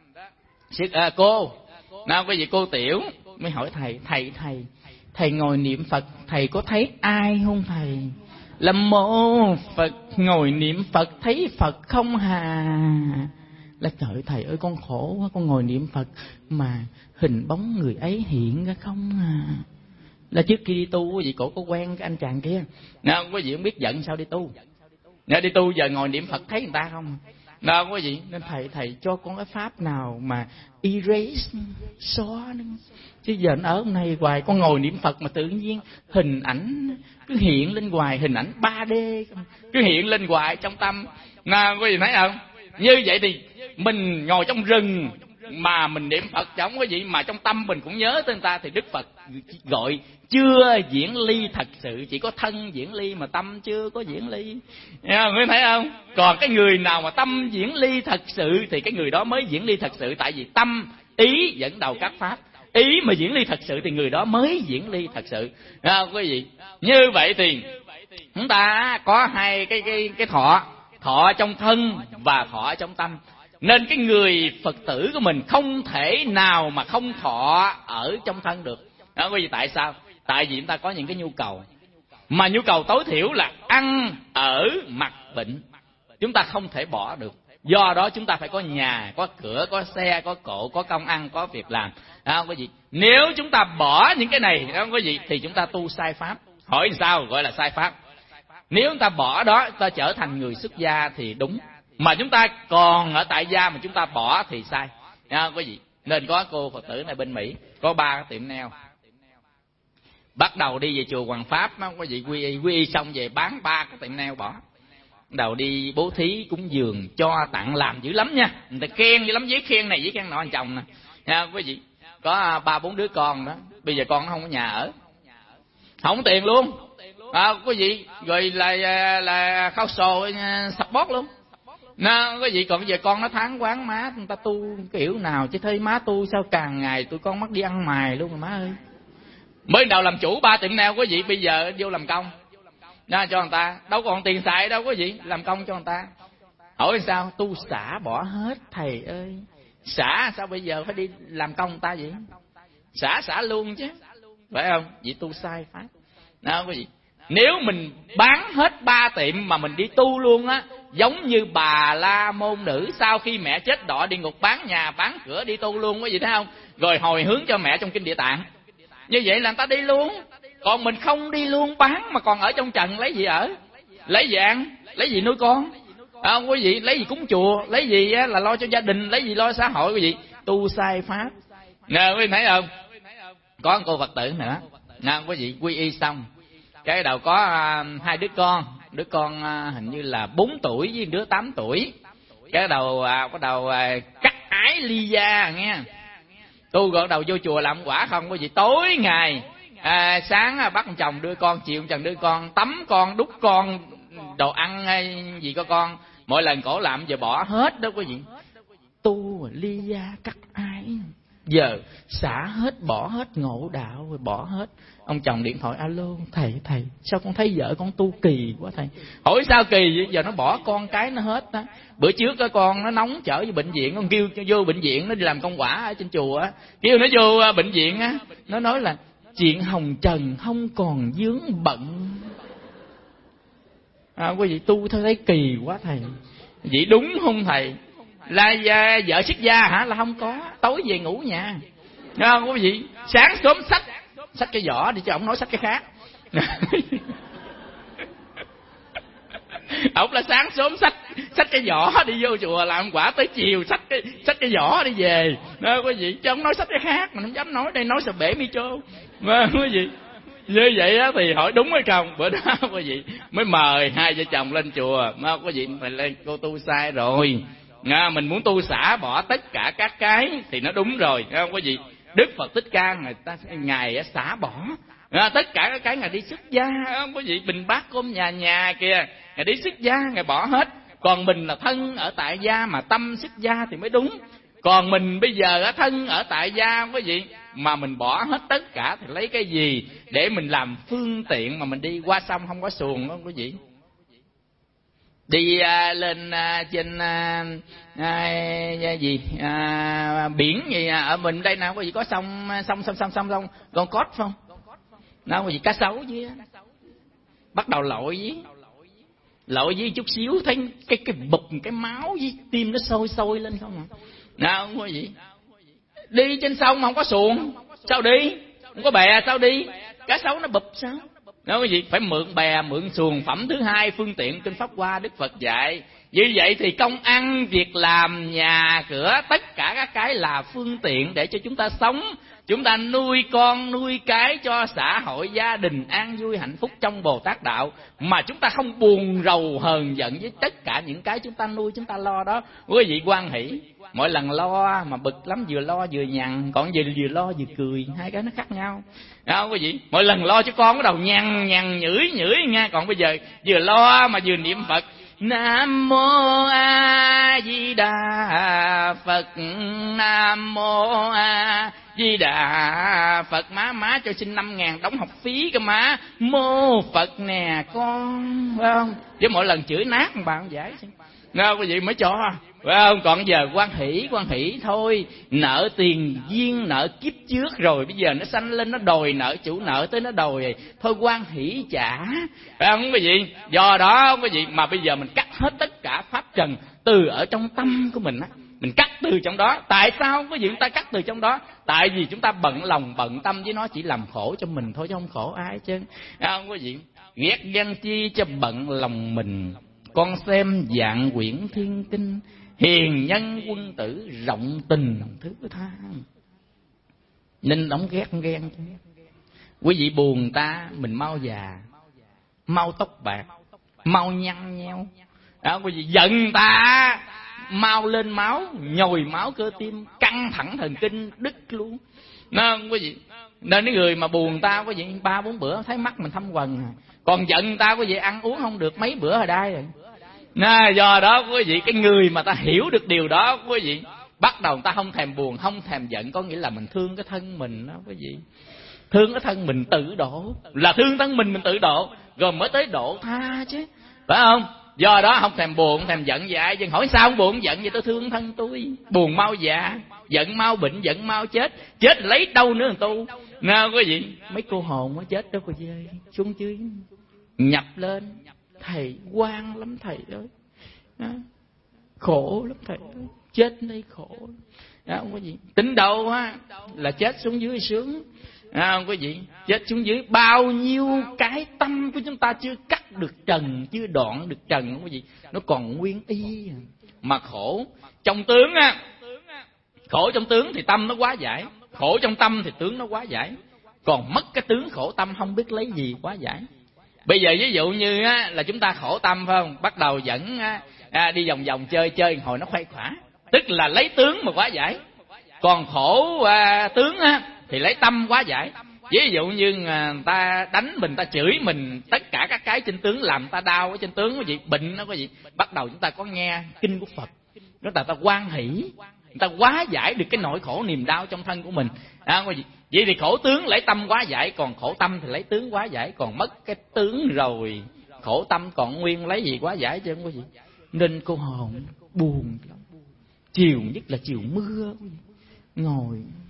Cô nào quý vị, cô Tiểu mới hỏi thầy ngồi niệm Phật thầy có thấy ai không thầy? Lâm mô Phật ngồi niệm Phật thấy Phật không hà. Là trời thầy ơi, con khổ quá, con ngồi niệm Phật mà hình bóng người ấy hiện ra không à. Là trước khi đi tu quý vị cổ có quen cái anh chàng kia. Nào quý vị không biết giận sao đi tu. Nếu đi tu giờ ngồi niệm Phật thấy người ta không? Nào quý vị, nên thầy cho con cái pháp nào mà erase, xóa nữa. Chứ giờ nó ở hôm nay hoài, con ngồi niệm Phật mà tự nhiên hình ảnh cứ hiện lên hoài, hình ảnh 3D cứ hiện lên hoài trong tâm. Nào quý vị thấy không? Như vậy thì mình ngồi trong rừng mà mình niệm Phật giống cái gì mà trong tâm mình cũng nhớ tới người ta, thì Đức Phật gọi chưa diễn ly thật sự, chỉ có thân diễn ly mà tâm chưa có diễn ly. Ngươi thấy không? Còn cái người nào mà tâm diễn ly thật sự thì cái người đó mới diễn ly thật sự, tại vì tâm ý dẫn đầu các pháp. Ý mà diễn ly thật sự thì người đó mới diễn ly thật sự. Quý vị, như vậy thì chúng ta có hai cái thọ trong thân và thọ trong tâm. Nên cái người Phật tử của mình không thể nào mà không thọ ở trong thân được. Đó, quý vị, tại sao? Tại vì chúng ta có những cái nhu cầu, mà nhu cầu tối thiểu là ăn, ở, mặc, bệnh, chúng ta không thể bỏ được. Do đó chúng ta phải có nhà, có cửa, có xe, có cộ, có công ăn, có việc làm. Đó, quý vị, nếu chúng ta bỏ những cái này, đó, quý vị, thì chúng ta tu sai pháp. Hỏi sao gọi là sai pháp? Nếu chúng ta bỏ đó, ta trở thành người xuất gia thì đúng. Mà chúng ta còn ở tại gia mà chúng ta bỏ thì sai. Quý vị, nên có cô Phật tử này bên Mỹ có 3 cái tiệm nail. Bắt đầu đi về chùa Hoàng Pháp, quý vị, quy y xong về bán 3 cái tiệm nail bỏ. Đầu đi bố thí cúng dường cho tặng làm dữ lắm nha. Người ta khen dữ lắm, giấy khen này giấy khen nọ anh chồng nè. Quý vị, có 3-4 đứa con đó. Bây giờ con nó không có nhà ở, không có tiền luôn. Quý vị, rồi là khao sồ support luôn. Quý vị, còn bây giờ con nó tháng quán má người ta tu kiểu nào chứ thấy má tu sao càng ngày tụi con mất đi ăn mài luôn rồi má ơi. Mới đầu làm chủ 3 tiệm nail quý vị, bây giờ vô làm công cho người ta, đâu còn tiền xài đâu quý vị, làm công cho người ta. Hỏi sao? Tu xả bỏ hết thầy ơi. Xả sao bây giờ phải đi làm công người ta vậy? Xả luôn chứ, phải không? Vậy tu sai pháp. Đó quý vị, nếu mình bán hết 3 tiệm mà mình đi tu luôn á, giống như Bà La Môn Nữ sau khi mẹ chết đọa địa ngục, bán nhà bán cửa đi tu luôn, quý vị thấy không? Rồi hồi hướng cho mẹ trong kinh Địa Tạng. Như vậy là người ta đi luôn. Còn mình không đi luôn, bán mà còn ở trong trần, lấy gì ở? Lấy gì ăn? Lấy gì nuôi con? Quý vị, lấy gì cúng chùa? Lấy gì là lo cho gia đình? Lấy gì lo xã hội? Quý vị, tu sai pháp. Nè quý vị thấy không? Có một cô Phật tử nữa. Nè quý vị, quy y xong cái đầu có 2 đứa con. Đứa con hình như là 4 tuổi với đứa 8 tuổi. Cái đầu bắt đầu cắt ái ly gia nghe. Tu gọn đầu vô chùa làm quả không quý vị, tối ngày sáng bắt chồng đưa con, chiều chồng đưa con, tắm con, đút con đồ ăn hay gì có con. Mỗi lần cổ làm giờ bỏ hết đó quý vị. Tu ly gia cắt ái, giờ xả hết, bỏ hết, ngộ đạo rồi bỏ hết. Ông chồng điện thoại, alo thầy sao con thấy vợ con tu kỳ quá thầy. Hỏi sao kỳ vậy? Giờ nó bỏ con cái nó hết đó. Bữa trước cái con nó nóng chở vô bệnh viện, con kêu vô bệnh viện, nó đi làm công quả ở trên chùa á, kêu nó vô bệnh viện á, nó nói là chuyện hồng trần không còn vướng bận. Quý vị, tu thấy kỳ quá thầy. Vậy đúng không thầy? Là vợ xuất gia hả? Là không có, tối về ngủ nhà. không quý vị? Sáng sớm xách cái giỏ đi chứ ông nói xách cái khác. Ông là sáng sớm xách cái giỏ đi vô chùa làm quả, tới chiều xách cái giỏ đi về đó quý vị, chứ ông nói xách cái khác. Mình không dám nói đây, nói sợ bể mi trô quý vị. Như vậy á thì hỏi đúng hay không? Bữa đó quý vị mới mời hai vợ chồng lên chùa, quý vị phải lên, cô tu sai rồi. Mình muốn tu xả bỏ tất cả các cái thì nó đúng rồi, không quý vị? Đức Phật Thích Ca ngài xả bỏ tất cả các cái, ngài đi xuất gia, không quý vị? Bình bát cơm nhà kìa, ngài đi xuất gia, ngài bỏ hết. Còn mình là thân ở tại gia mà tâm xuất gia thì mới đúng. Còn mình bây giờ thân ở tại gia quý vị, mà mình bỏ hết tất cả thì lấy cái gì để mình làm phương tiện mà mình đi qua sông không có xuồng, không quý vị? Đi lên trên biển gì ở mình đây nào quý vị, có sông con cót không? Nào quý vị, cá sấu với bắt đầu lội với chút xíu thấy cái bụp cái máu với tim nó sôi lên không à? Nào quý vị, đi trên sông mà không có xuồng sao đi? Không có bè sao đi? Cá sấu nó bụp sao? Nói quý vị, phải mượn bè mượn xuồng. Phẩm thứ hai, phương tiện kinh Pháp Hoa Đức Phật dạy. Như vậy thì công ăn việc làm nhà cửa tất cả các cái là phương tiện để cho chúng ta sống, chúng ta nuôi con nuôi cái cho xã hội gia đình an vui hạnh phúc trong Bồ Tát đạo, mà chúng ta không buồn rầu hờn giận với tất cả những cái chúng ta nuôi chúng ta lo đó. Quý vị hoan hỷ, mỗi lần lo mà bực lắm, vừa lo vừa nhằn, còn vừa lo vừa cười, hai cái nó khác nhau. Không quý vị, mỗi lần lo cho con cái đầu nhằn nhưỡi nha, còn bây giờ vừa lo mà vừa niệm Phật. Nam mô A Di Đà Phật, Nam mô A Di Đà Phật. Má cho xin 5.000 đóng học phí cơ má. Mô Phật nè con, phải không? Chứ mỗi lần chửi nát bạn giải nào quý vị mới cho, phải không? Còn giờ quan hỷ thôi. Nợ tiền duyên nợ kiếp trước rồi, bây giờ nó sanh lên nó đòi nợ, chủ nợ tới nó đòi, thôi quan hỷ trả, phải không quý vị? Do đó quý vị, mà bây giờ mình cắt hết tất cả pháp trần từ ở trong tâm của mình á, mình cắt từ trong đó. Tại sao quý vị chúng ta cắt từ trong đó? Tại vì chúng ta bận lòng bận tâm với nó, chỉ làm khổ cho mình thôi chứ không khổ ai chứ, không quý vị? Ghét ghen chi cho bận lòng mình. Con xem dạng quyển thiên kinh, hiền nhân quân tử rộng tình thứ tha. Nên đóng ghét ghen. Quý vị buồn ta, mình mau già, mau tóc bạc, mau nhăn nheo. Đó, quý vị giận ta, mau lên máu, nhồi máu cơ tim, căng thẳng thần kinh, đứt luôn. Nó quý vị, nên cái người mà buồn ta quý vị 3-4 bữa thấy mắt mình thâm quần. Còn giận ta quý vị ăn uống không được mấy bữa hồi đai rồi. Do đó quý vị, cái người mà ta hiểu được điều đó quý vị, bắt đầu ta không thèm buồn, không thèm giận, có nghĩa là mình thương cái thân mình đó quý vị. Thương cái thân mình tự độ, là thương thân mình tự độ, rồi mới tới độ tha chứ, phải không? Do đó không thèm buồn, không thèm giận gì ai. Nhưng hỏi sao không buồn giận vậy? Tôi thương thân tôi. Buồn mau già, giận mau bệnh, giận mau chết. Chết lấy đâu nữa mà tu. Nào quý vị, mấy cô hồn mới chết đâu có dơi xuống dưới nhập lên. Thầy quan lắm thầy ơi, khổ lắm thầy ơi, chết đây khổ đó, không có gì. Tính đâu á là chết xuống dưới sướng, không có gì. Chết xuống dưới bao nhiêu cái tâm của chúng ta chưa cắt được trần, chưa đoạn được trần, không có gì, nó còn nguyên y mà khổ trong tướng á. Khổ trong tướng thì tâm nó quá giải, khổ trong tâm thì tướng nó quá giải. Còn mất cái tướng khổ tâm không biết lấy gì quá giải. Bây giờ ví dụ như á, là chúng ta khổ tâm phải không, bắt đầu dẫn đi vòng vòng chơi hồi nó khuây khỏa, tức là lấy tướng mà quá giải. Còn khổ tướng á, thì lấy tâm quá giải. Ví dụ như người ta đánh mình, ta chửi mình, tất cả các cái trên tướng làm ta đau ở trên tướng, quý vị, bệnh đó quý vị. Bắt đầu chúng ta có nghe kinh của Phật, chúng ta hoan hỷ, người ta quá giải được cái nỗi khổ niềm đau trong thân của mình. Quý vị, vậy thì khổ tướng lấy tâm quá giải, còn khổ tâm thì lấy tướng quá giải. Còn mất cái tướng rồi, khổ tâm còn nguyên lấy gì quá giải chứ quý vị. Nên cô hồn buồn lắm. Chiều nhất là chiều mưa, ngồi